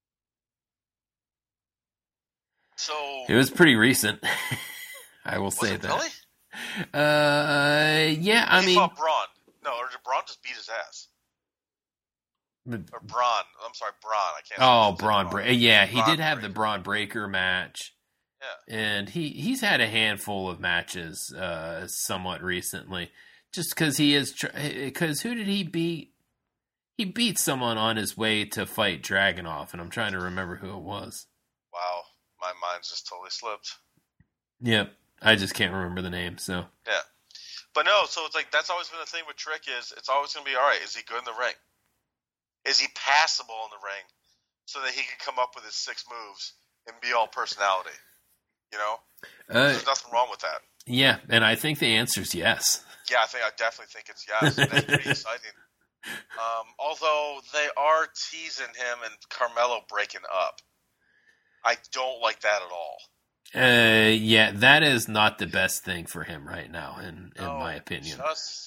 So it was pretty recent. I will say that. Really? Yeah, I mean, fought Braun. No, or did Braun just beat his ass? Or Braun. I'm sorry, Braun. I can't. Oh, Braun. Yeah, he did have the Braun Breaker match. Yeah. And he's had a handful of matches, somewhat recently, just because he is. Because who did he beat? He beat someone on his way to fight Dragunov, and I'm trying to remember who it was. Wow, my mind's just totally slipped. Yep. I just can't remember the name, so. Yeah. But no, so it's like, that's always been the thing with Trick is, it's always going to be, all right, is he good in the ring? Is he passable in the ring so that he can come up with his 6 moves and be all personality? You know? There's nothing wrong with that. Yeah, and I think the answer is yes. Yeah, I definitely think it's yes. That's pretty exciting. Although they are teasing him and Carmelo breaking up. I don't like that at all. Yeah, that is not the best thing for him right now, in my opinion.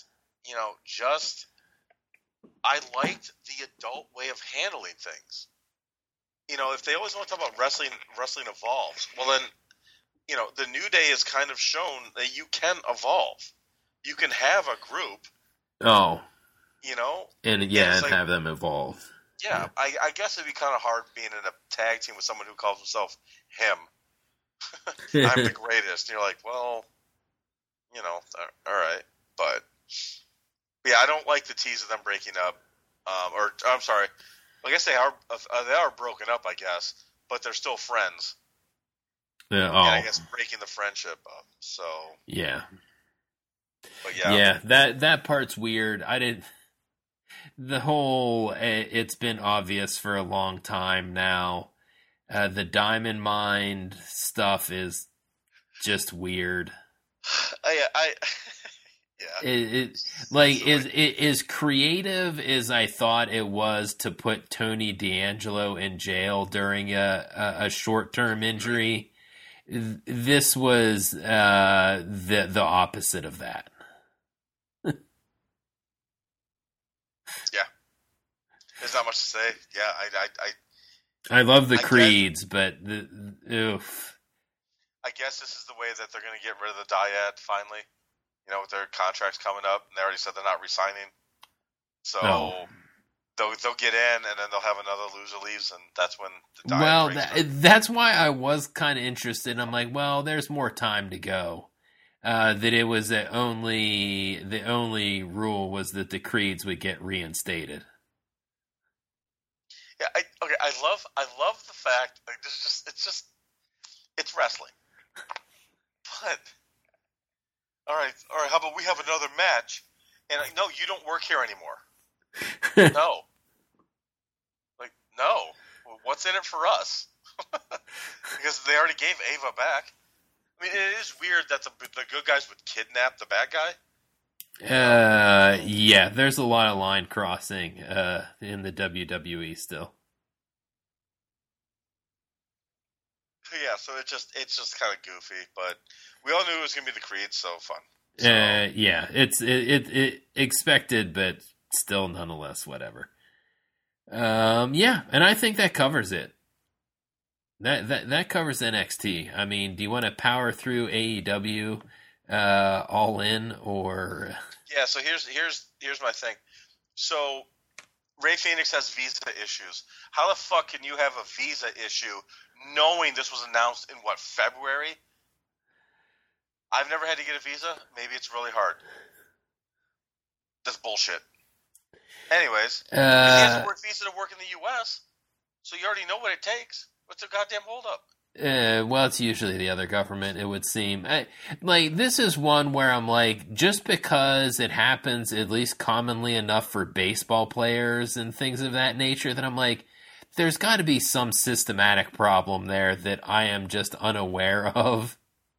I liked the adult way of handling things. You know, if they always want to talk about wrestling evolves, well then, you know, the New Day has kind of shown that you can evolve. You can have a group. Oh. You know? And have them evolve. Yeah, I guess it'd be kind of hard being in a tag team with someone who calls himself him. I'm the greatest. And you're like, well, you know, all right. But yeah, I don't like the tease of them breaking up. I'm sorry. I guess they are broken up, I guess, but they're still friends. Yeah. And I guess breaking the friendship up. So yeah. But yeah. Yeah, that part's weird. The whole it's been obvious for a long time now. The Diamond Mine stuff is just weird. As creative as I thought it was to put Tony D'Angelo in jail during a short-term injury. This was the opposite of that. Yeah, there's not much to say. Yeah, I love the Creeds, but oof. I guess this is the way that they're going to get rid of the dyad finally. You know, with their contracts coming up, and they already said they're not re-signing. So they'll get in, and then they'll have another loser leaves, and that's when the dyad that's why I was kind of interested. I'm like, well, there's more time to go. That it was the only rule was that the Creeds would get reinstated. Yeah, I love the fact like it's wrestling. But all right, how about we have another match? And no, you don't work here anymore. No. Like, no. What's in it for us? Because they already gave Ava back. I mean, it is weird that the good guys would kidnap the bad guy. Yeah, there's a lot of line crossing in the WWE still. Yeah, so it's just kind of goofy, but we all knew it was going to be the Creed, so fun. So. Yeah, it's expected, but still nonetheless whatever. Yeah, and I think that covers it. That covers NXT. I mean, do you want to power through AEW all in or? Yeah. So here's my thing. So Ray Phoenix has visa issues. How the fuck can you have a visa issue knowing this was announced in, February? I've never had to get a visa. Maybe it's really hard. That's bullshit. Anyways, he has a work visa to work in the U.S., so you already know what it takes. What's the goddamn holdup? Well, it's usually the other government, it would seem. This is one where I'm like, just because it happens at least commonly enough for baseball players and things of that nature, that I'm like, there's got to be some systematic problem there that I am just unaware of.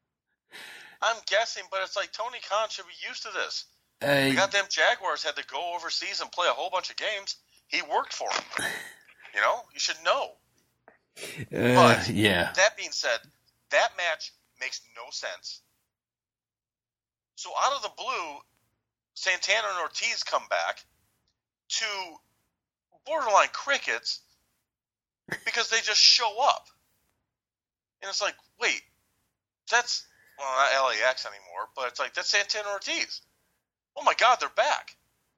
I'm guessing, but it's like Tony Khan should be used to this. The goddamn Jaguars had to go overseas and play a whole bunch of games. He worked for them. You should know. But yeah. That being said, that match makes no sense. So out of the blue, Santana and Ortiz come back to borderline crickets because they just show up. And it's like, wait, that's, not LAX anymore, but it's like, that's Santana and Ortiz. Oh my God, they're back.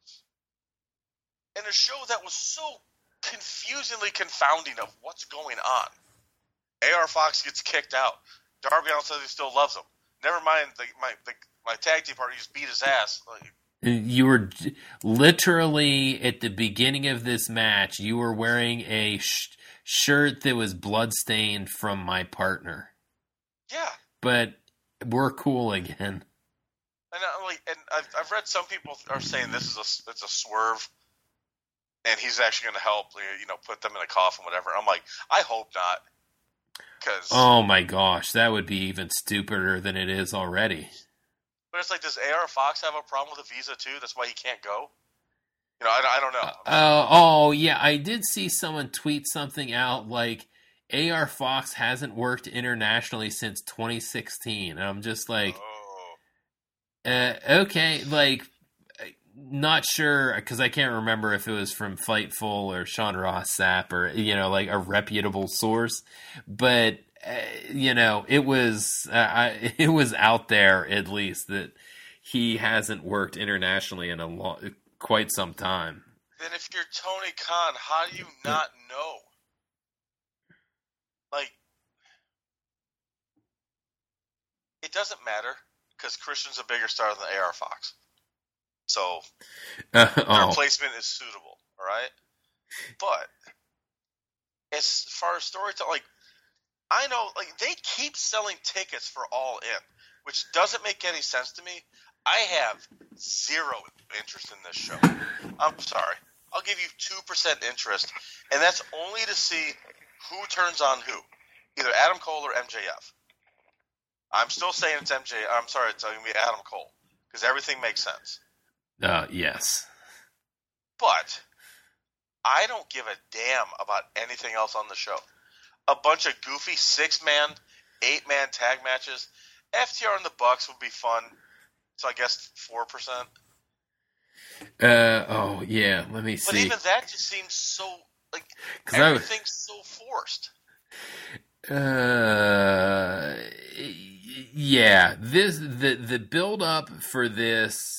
And a show that was so confusingly confounding of what's going on. AR Fox gets kicked out. Darby Allin says he still loves him. Never mind, my tag team partner just beat his ass. You were literally at the beginning of this match. You were wearing a shirt that was bloodstained from my partner. Yeah, but we're cool again. And I've read some people are saying it's a swerve. And he's actually going to help, put them in a coffin, whatever. I'm like, I hope not. Cause, oh my gosh, that would be even stupider than it is already. But it's like, does AR Fox have a problem with a visa too? That's why he can't go? I don't know. Oh, yeah, I did see someone tweet something out like, AR Fox hasn't worked internationally since 2016. And I'm just like, okay, not sure, because I can't remember if it was from Fightful or Sean Ross Sapp or, a reputable source. But, it was out there at least that he hasn't worked internationally in quite some time. Then if you're Tony Khan, how do you not know? It doesn't matter because Christian's a bigger star than AR Fox. So, the replacement is suitable, all right? But, as far as storytelling, I know, they keep selling tickets for All In, which doesn't make any sense to me. I have zero interest in this show. I'm sorry. I'll give you 2% interest, and that's only to see who turns on who. Either Adam Cole or MJF. I'm still saying it's MJ. I'm sorry, it's going to be Adam Cole, because everything makes sense. Yes. But I don't give a damn about anything else on the show. A bunch of goofy 6-man, 8-man tag matches. FTR and the Bucks would be fun. So I guess 4%. Yeah. Let me see. But even that just seems so everything's so forced. Yeah. The build up for this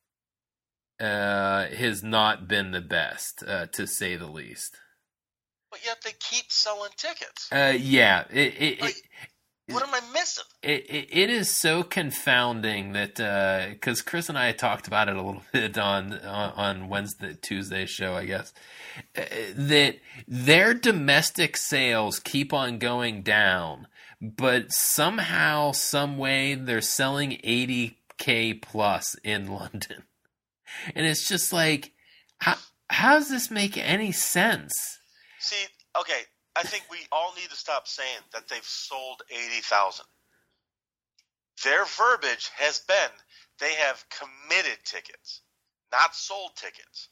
has not been the best, to say the least. But yet they keep selling tickets. Yeah. What am I missing? It is so confounding that because Chris and I talked about it a little bit on Tuesday's show, I guess, that their domestic sales keep on going down, but somehow, some way, they're selling 80K plus in London. And it's just like, how does this make any sense? See, okay, I think we all need to stop saying that they've sold 80,000. Their verbiage has been they have committed tickets, not sold tickets.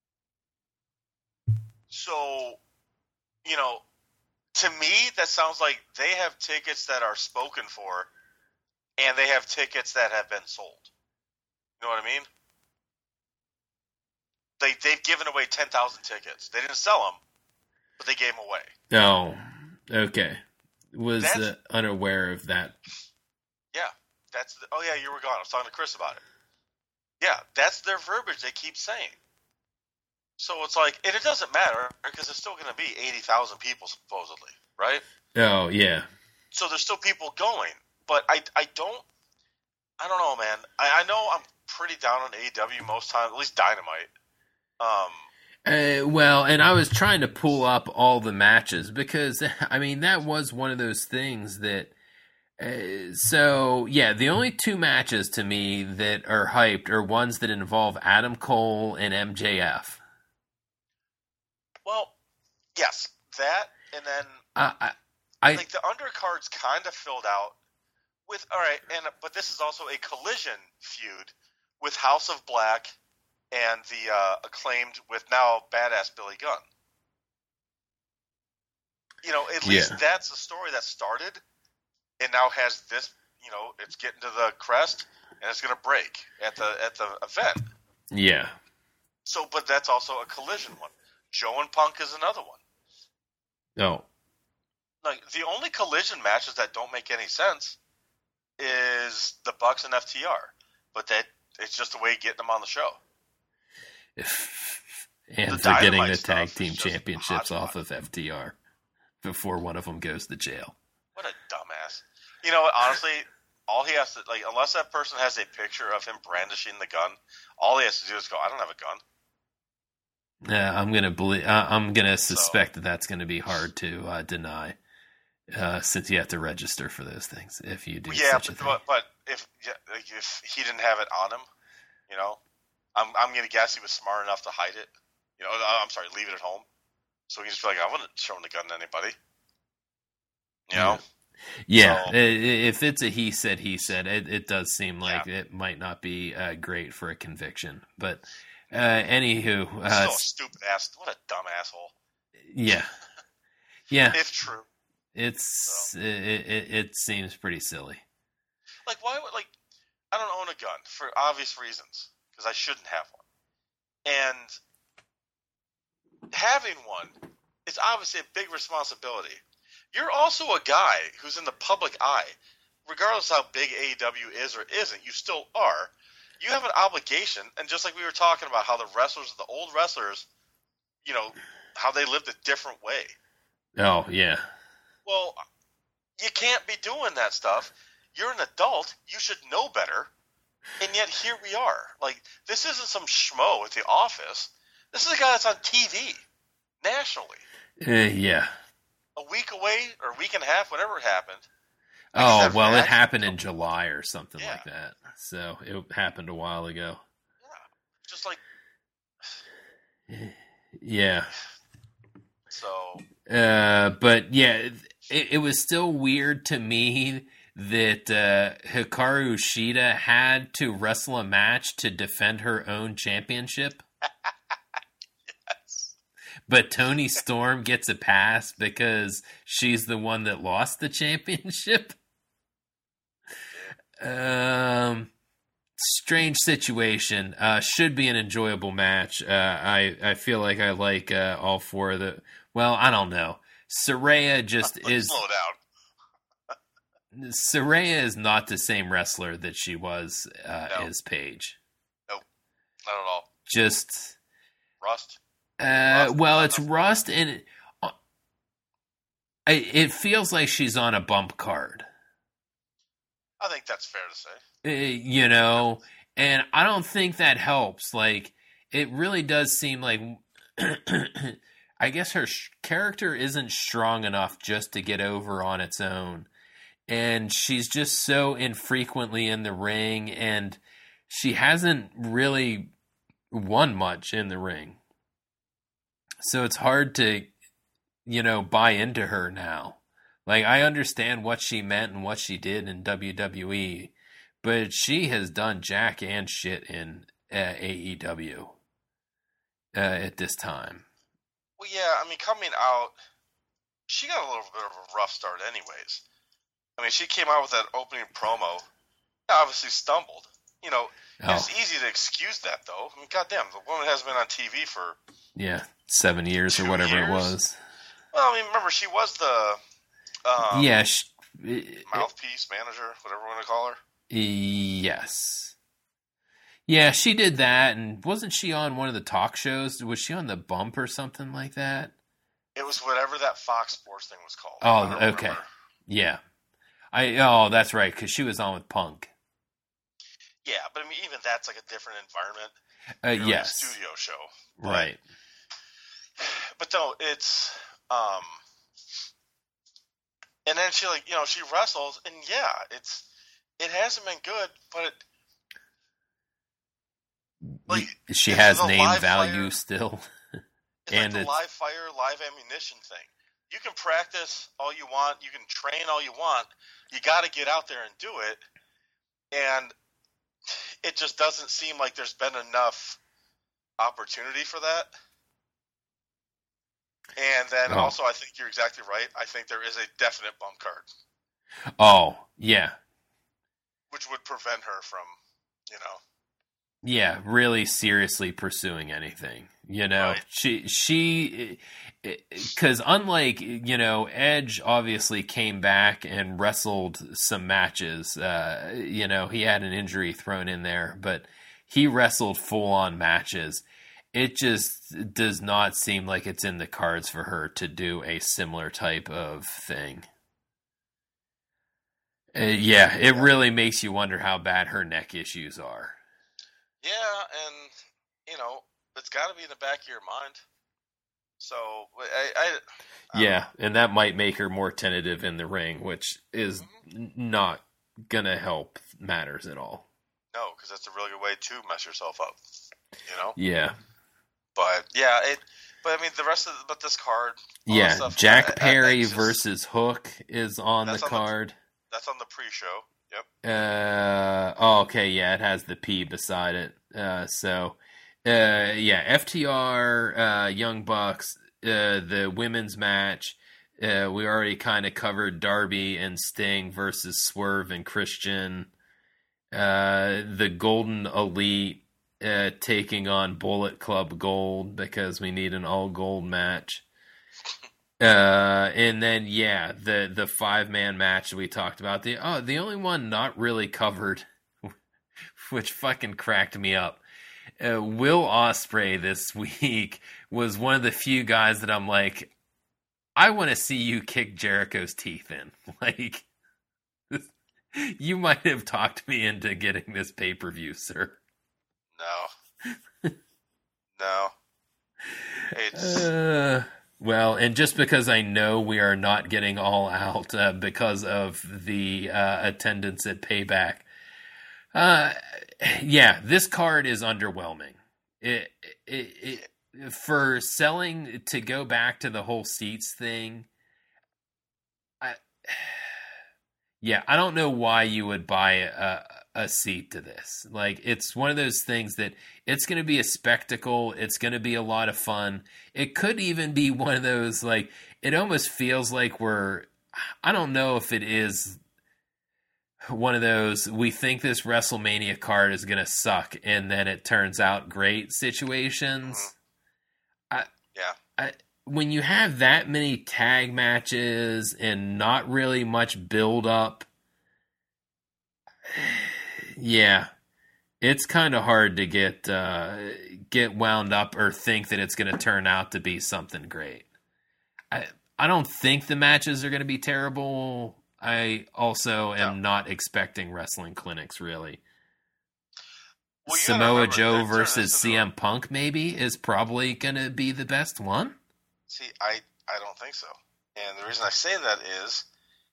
So, to me, that sounds like they have tickets that are spoken for, and they have tickets that have been sold. You know what I mean? They've given away 10,000 tickets. They didn't sell them, but they gave them away. Oh, okay. Was unaware of that. Yeah, you were gone. I was talking to Chris about it. Yeah, that's their verbiage they keep saying. So it's like, and it doesn't matter because it's still going to be 80,000 people supposedly, right? Oh yeah. So there's still people going, but I don't know, man. I know I'm pretty down on AEW most times, at least Dynamite. Well, and I was trying to pull up all the matches because I mean that was one of those things that. So yeah, the only two matches to me that are hyped are ones that involve Adam Cole and MJF. Well, yes, that, and then I think the undercard's kind of filled out with but this is also a collision feud with House of Black and the Acclaimed with now badass Billy Gunn. You know, at least that's a story that started and now has this. You know, it's getting to the crest and it's going to break at the event. Yeah. So, but that's also a collision one. Joe and Punk is another one. Oh. Like the only collision matches that don't make any sense is the Bucks and FTR, but that it's just a way of getting them on the show. And they're getting the tag team championships off of FTR before one of them goes to jail. What a dumbass! You know what? Honestly, all he has to unless that person has a picture of him brandishing the gun, all he has to do is go, "I don't have a gun." Yeah, I'm gonna suspect that that's gonna be hard to deny, since you have to register for those things if you do. Yeah, such a thing. but if he didn't have it on him, you know, I'm gonna guess he was smart enough to hide it. You know, I'm sorry, leave it at home, so he just be like, I wasn't showing the gun to anybody. You know. Yeah, so, if it's a he said, it does seem like it might not be great for a conviction. But anywho, so stupid ass. What a dumb asshole. Yeah, yeah. If true, it seems pretty silly. Like why would I don't own a gun for obvious reasons because I shouldn't have one, and having one is obviously a big responsibility. You're also a guy who's in the public eye. Regardless of how big AEW is or isn't, you still are. You have an obligation, and just like we were talking about how the old wrestlers, you know, how they lived a different way. Oh, yeah. Well, you can't be doing that stuff. You're an adult. You should know better. And yet here we are. Like, this isn't some schmo at the office. This is a guy that's on TV nationally. Yeah. A week away or a week and a half, whenever it happened. Oh, well, it happened in July or something like that. So it happened a while ago. Yeah. Just like. Yeah. So. But yeah, it was still weird to me that Hikaru Shida had to wrestle a match to defend her own championship. But Toni Storm gets a pass because she's the one that lost the championship. Strange situation. Should be an enjoyable match. I feel like I like all four of the. Well, I don't know. Saraya just is. Slow down. Saraya is not the same wrestler that she was as Paige. Nope, not at all. Just rust. Well, it's rust, and it feels like she's on a bump card. I think that's fair to say. You know, and I don't think that helps. Like, it really does seem like, I guess her character isn't strong enough just to get over on its own. And she's just so infrequently in the ring, and she hasn't really won much in the ring. So it's hard to, you know, buy into her now. Like, I understand what she meant and what she did in WWE, but she has done jack and shit in AEW at this time. Well, yeah, I mean, coming out, she got a little bit of a rough start anyways. I mean, she came out with that opening promo, obviously stumbled. You know, it's easy to excuse that, though. I mean, goddamn, the woman hasn't been on TV for... Yeah, 7 years or whatever it was. Well, I mean, remember, she was the... mouthpiece, manager, whatever we want to call her. Yes. Yeah, she did that, and wasn't she on one of the talk shows? Was she on The Bump or something like that? It was whatever that Fox Sports thing was called. I Oh, don't okay. remember. Yeah. Oh, that's right, because she was on with Punk. Yeah, but I mean, even that's like a different environment. Yes. Like a studio show. Right. But no, it's and then she she wrestles, and yeah, it hasn't been good, but she has name fire, value still. It's and like the live fire, live ammunition thing. You can practice all you want, you can train all you want. You got to get out there and do it, and it just doesn't seem like there's been enough opportunity for that. And then also, I think you're exactly right. I think there is a definite bump card. Oh, yeah. Which would prevent her from, Yeah, really seriously pursuing anything. Right. She, because unlike, Edge obviously came back and wrestled some matches. He had an injury thrown in there, but he wrestled full-on matches. It just does not seem like it's in the cards for her to do a similar type of thing. It really makes you wonder how bad her neck issues are. Yeah, and, it's got to be in the back of your mind. So, I and that might make her more tentative in the ring, which is not going to help matters at all. No, because that's a really good way to mess yourself up, Yeah. But but I mean the rest of this card. Yeah, stuff, Jack Perry versus Hook is on the card. That's on the pre-show. Yep. Okay, yeah, it has the P beside it. FTR, Young Bucks, the women's match. We already kind of covered Darby and Sting versus Swerve and Christian. The Golden Elite. Taking on Bullet Club Gold because we need an all-gold match. And then, the 5-man match we talked about. The only one not really covered, which fucking cracked me up. Will Ospreay this week was one of the few guys that I'm like, I want to see you kick Jericho's teeth in. Like, you might have talked me into getting this pay-per-view, sir. No. It's well, and just because I know we are not getting All Out because of the attendance at Payback, this card is underwhelming. It for selling to go back to the whole seats thing. I don't know why you would buy a seat to this. Like, it's one of those things that it's going to be a spectacle. It's going to be a lot of fun. It could even be one of those, like, it almost feels like I don't know if it is one of those, we think this WrestleMania card is going to suck and then it turns out great situations. When you have that many tag matches and not really much build up, it's kind of hard to get wound up or think that it's going to turn out to be something great. I don't think the matches are going to be terrible. I also am not expecting wrestling clinics, really. Well, Samoa Joe versus CM Punk maybe is probably going to be the best one. See, I don't think so. And the reason I say that is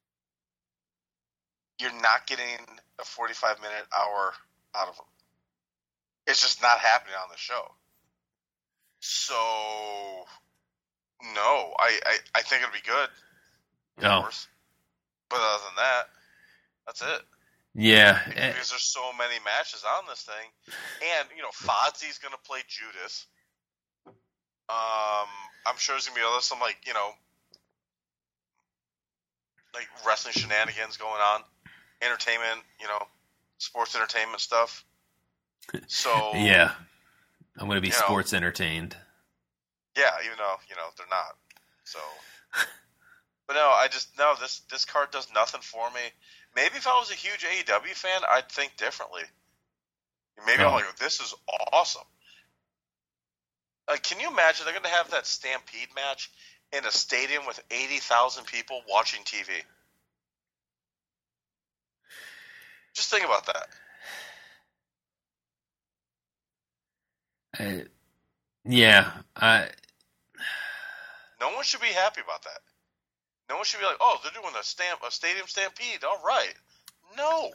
you're not getting a 45-minute hour out of them. It's just not happening on the show. So, no, I think it'll be good. Of course. But other than that, that's it. Yeah. Because there's so many matches on this thing. And, Fozzie's going to play Judas. I'm sure there's going to be some, like wrestling shenanigans going on. Entertainment, sports entertainment stuff. So yeah, I'm going to be sports entertained. Yeah, even though they're not. So, but no, this card does nothing for me. Maybe if I was a huge AEW fan, I'd think differently. Maybe I'm like, this is awesome. Can you imagine they're going to have that Stampede match in a stadium with 80,000 people watching TV? Just think about that. Yeah. No one should be happy about that. No one should be like, oh, they're doing a stadium stampede. All right. No.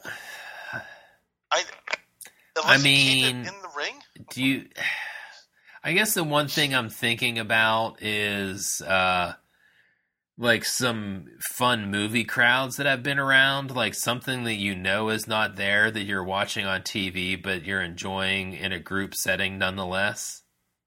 Unless you keep it in the ring. I guess the one thing I'm thinking about is like some fun movie crowds that have been around, like something that you know is not there that you're watching on TV, but you're enjoying in a group setting nonetheless.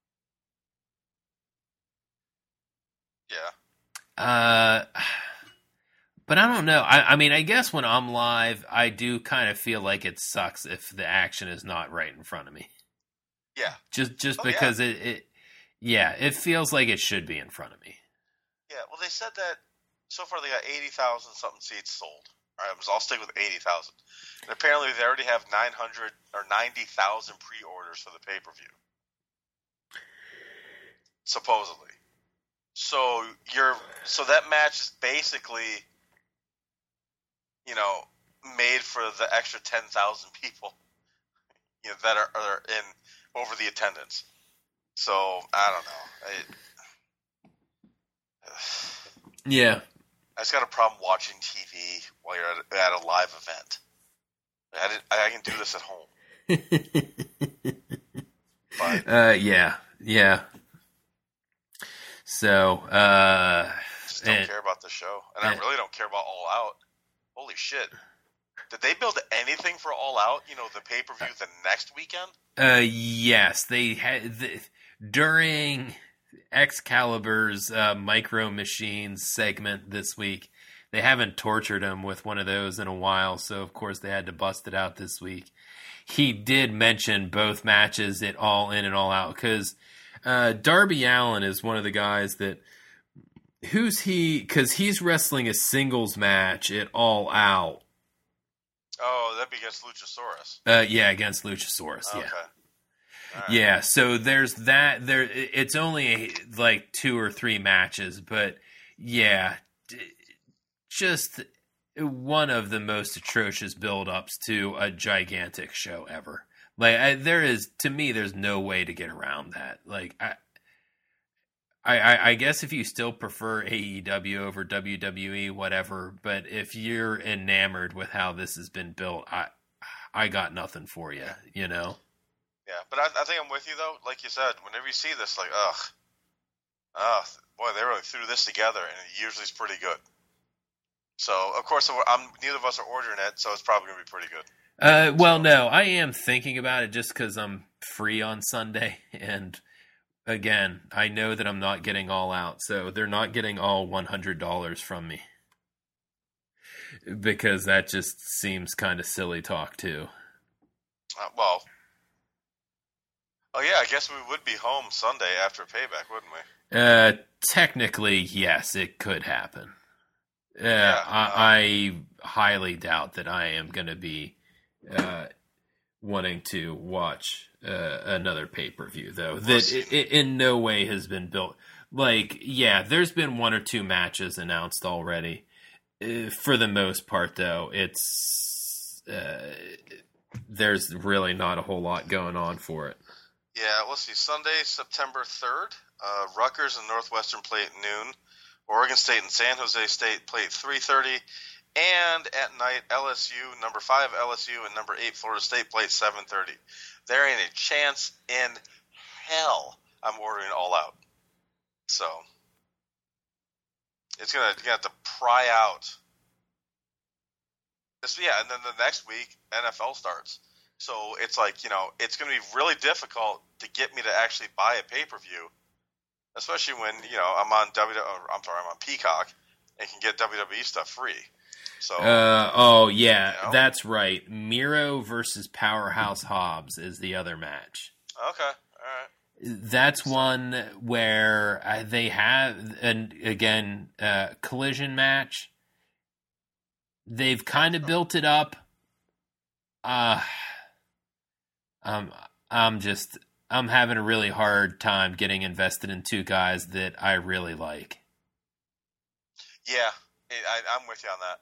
Yeah. But I don't know. I mean, I guess when I'm live, I do kind of feel like it sucks if the action is not right in front of me. Yeah. Just because it feels like it should be in front of me. Yeah, well, they said that so far they got 80,000 something seats sold. All right, I'll stick with 80,000. And apparently they already have 900 or 90,000 pre-orders for the pay-per-view. Supposedly. So that match is basically, made for the extra 10,000 people, that are in over the attendance. So I don't know. Yeah, I just got a problem watching TV while you're at a live event. I can do this at home. But, yeah. So, just don't care about the show, and I really don't care about All Out. Holy shit! Did they build anything for All Out? The pay-per-view the next weekend. Yes, they had during Excalibur's Micro Machines segment this week. They haven't tortured him with one of those in a while, so of course they had to bust it out this week. He did mention both matches at All In and All Out, because Darby Allin is one of the guys that... Who's he? Because he's wrestling a singles match at All Out. Oh, that'd be against Luchasaurus. Yeah, against Luchasaurus, yeah. Okay. Right. Yeah, so there's that. It's only like 2 or 3 matches, but yeah, just one of the most atrocious build-ups to a gigantic show ever. Like, to me, there's no way to get around that. Like, I guess if you still prefer AEW over WWE, whatever, but if you're enamored with how this has been built, I got nothing for you, Yeah, but I think I'm with you, though. Like you said, whenever you see this, like, boy, they really threw this together, and it usually is pretty good. So, of course, neither of us are ordering it, so it's probably going to be pretty good. Well, no, I am thinking about it just because I'm free on Sunday, and again, I know that I'm not getting All Out, so they're not getting all $100 from me. Because that just seems kind of silly talk, too. Oh yeah, I guess we would be home Sunday after Payback, wouldn't we? Technically, yes, it could happen. Yeah, I highly doubt that I am going to be wanting to watch another pay-per-view, though. That in no way has been built. Like, yeah, there's been 1 or 2 matches announced already. For the most part, though, it's there's really not a whole lot going on for it. Yeah, let's see. Sunday, September 3rd, Rutgers and Northwestern play at noon. Oregon State and San Jose State play at 3:30. And at night, LSU, number 5 LSU, and number 8 Florida State play at 7:30. There ain't a chance in hell I'm ordering All Out. So, it's going to have to pry out. And then the next week, NFL starts. So it's like, it's going to be really difficult to get me to actually buy a pay-per-view, especially when, I'm on Peacock and can get WWE stuff free. So, that's right. Miro versus Powerhouse Hobbs is the other match. Okay, all right. That's one where they have, collision match. They've kind of built it up. I'm having a really hard time getting invested in two guys that I really like. Yeah, I'm with you on that.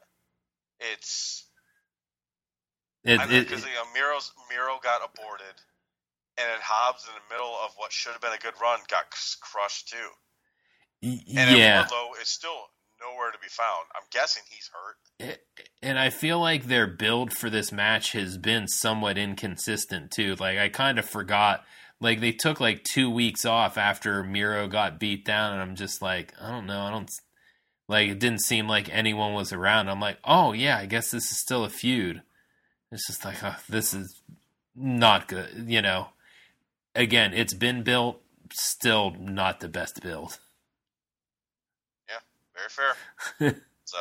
Because Miro got aborted, and then Hobbs in the middle of what should have been a good run got crushed too. And Wardlow is still nowhere to be found. I'm guessing he's hurt. And I feel like their build for this match has been somewhat inconsistent too. Like I kind of forgot. Like they took like 2 weeks off after Miro got beat down, and I'm just like, I don't know. Like it didn't seem like anyone was around. I'm like, oh yeah, I guess this is still a feud. It's just like, oh, this is not good. You know, again, it's been built, still not the best build. Yeah, very fair. So,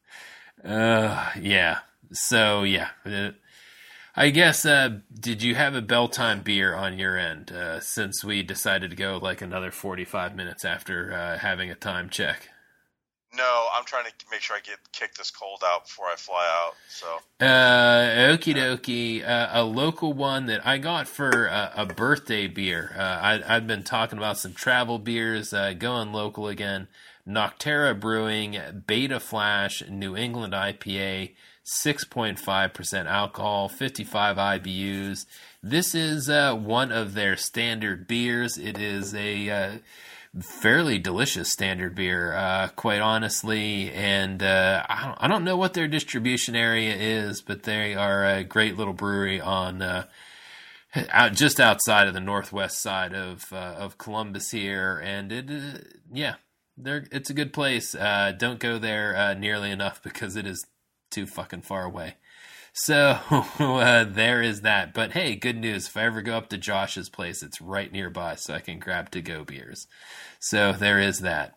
yeah. So yeah, I guess. Did you have a bell time beer on your end? Since we decided to go like another 45 minutes after having a time check. No, I'm trying to make sure I kick this cold out before I fly out. So, okie dokie. A local one that I got for a birthday beer. I've been talking about some travel beers. Going local again. Noctera Brewing Beta Flash New England IPA, 6.5% alcohol, 55 IBUs. This is one of their standard beers. It is a fairly delicious standard beer, quite honestly. And I don't know what their distribution area is, but they are a great little brewery on just outside of the northwest side of Columbus here. And it's a good place. Don't go there nearly enough because it is too fucking far away. So there is that. But hey, good news. If I ever go up to Josh's place, it's right nearby, so I can grab to-go beers. So there is that.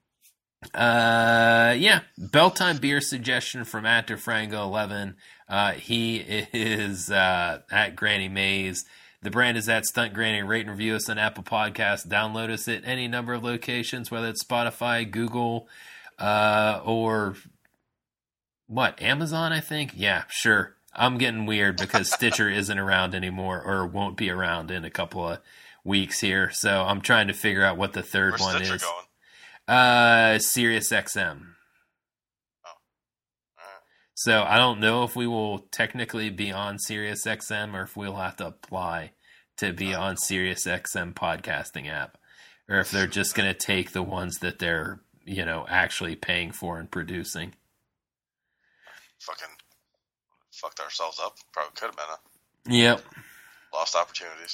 Bell time beer suggestion from @Frango11. He is at Granny Mays. The brand is at Stunt Granny. Rate and review us on Apple Podcasts. Download us at any number of locations, whether it's Spotify, Google, or Amazon, I think? Yeah, sure. I'm getting weird because Stitcher isn't around anymore or won't be around in a couple of weeks here. So I'm trying to figure out what the third Where's one Stitcher is. Going? Sirius XM. Oh. All right. So I don't know if we will technically be on Sirius XM or if we'll have to apply to be on Sirius XM podcasting app, or if they're just going to take the ones that they're, actually paying for and producing. Fucking fucked ourselves up. Probably could have been Yep. Lost opportunities.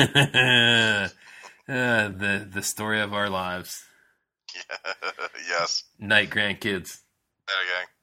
The story of our lives. Yes. Night, grandkids. There, gang.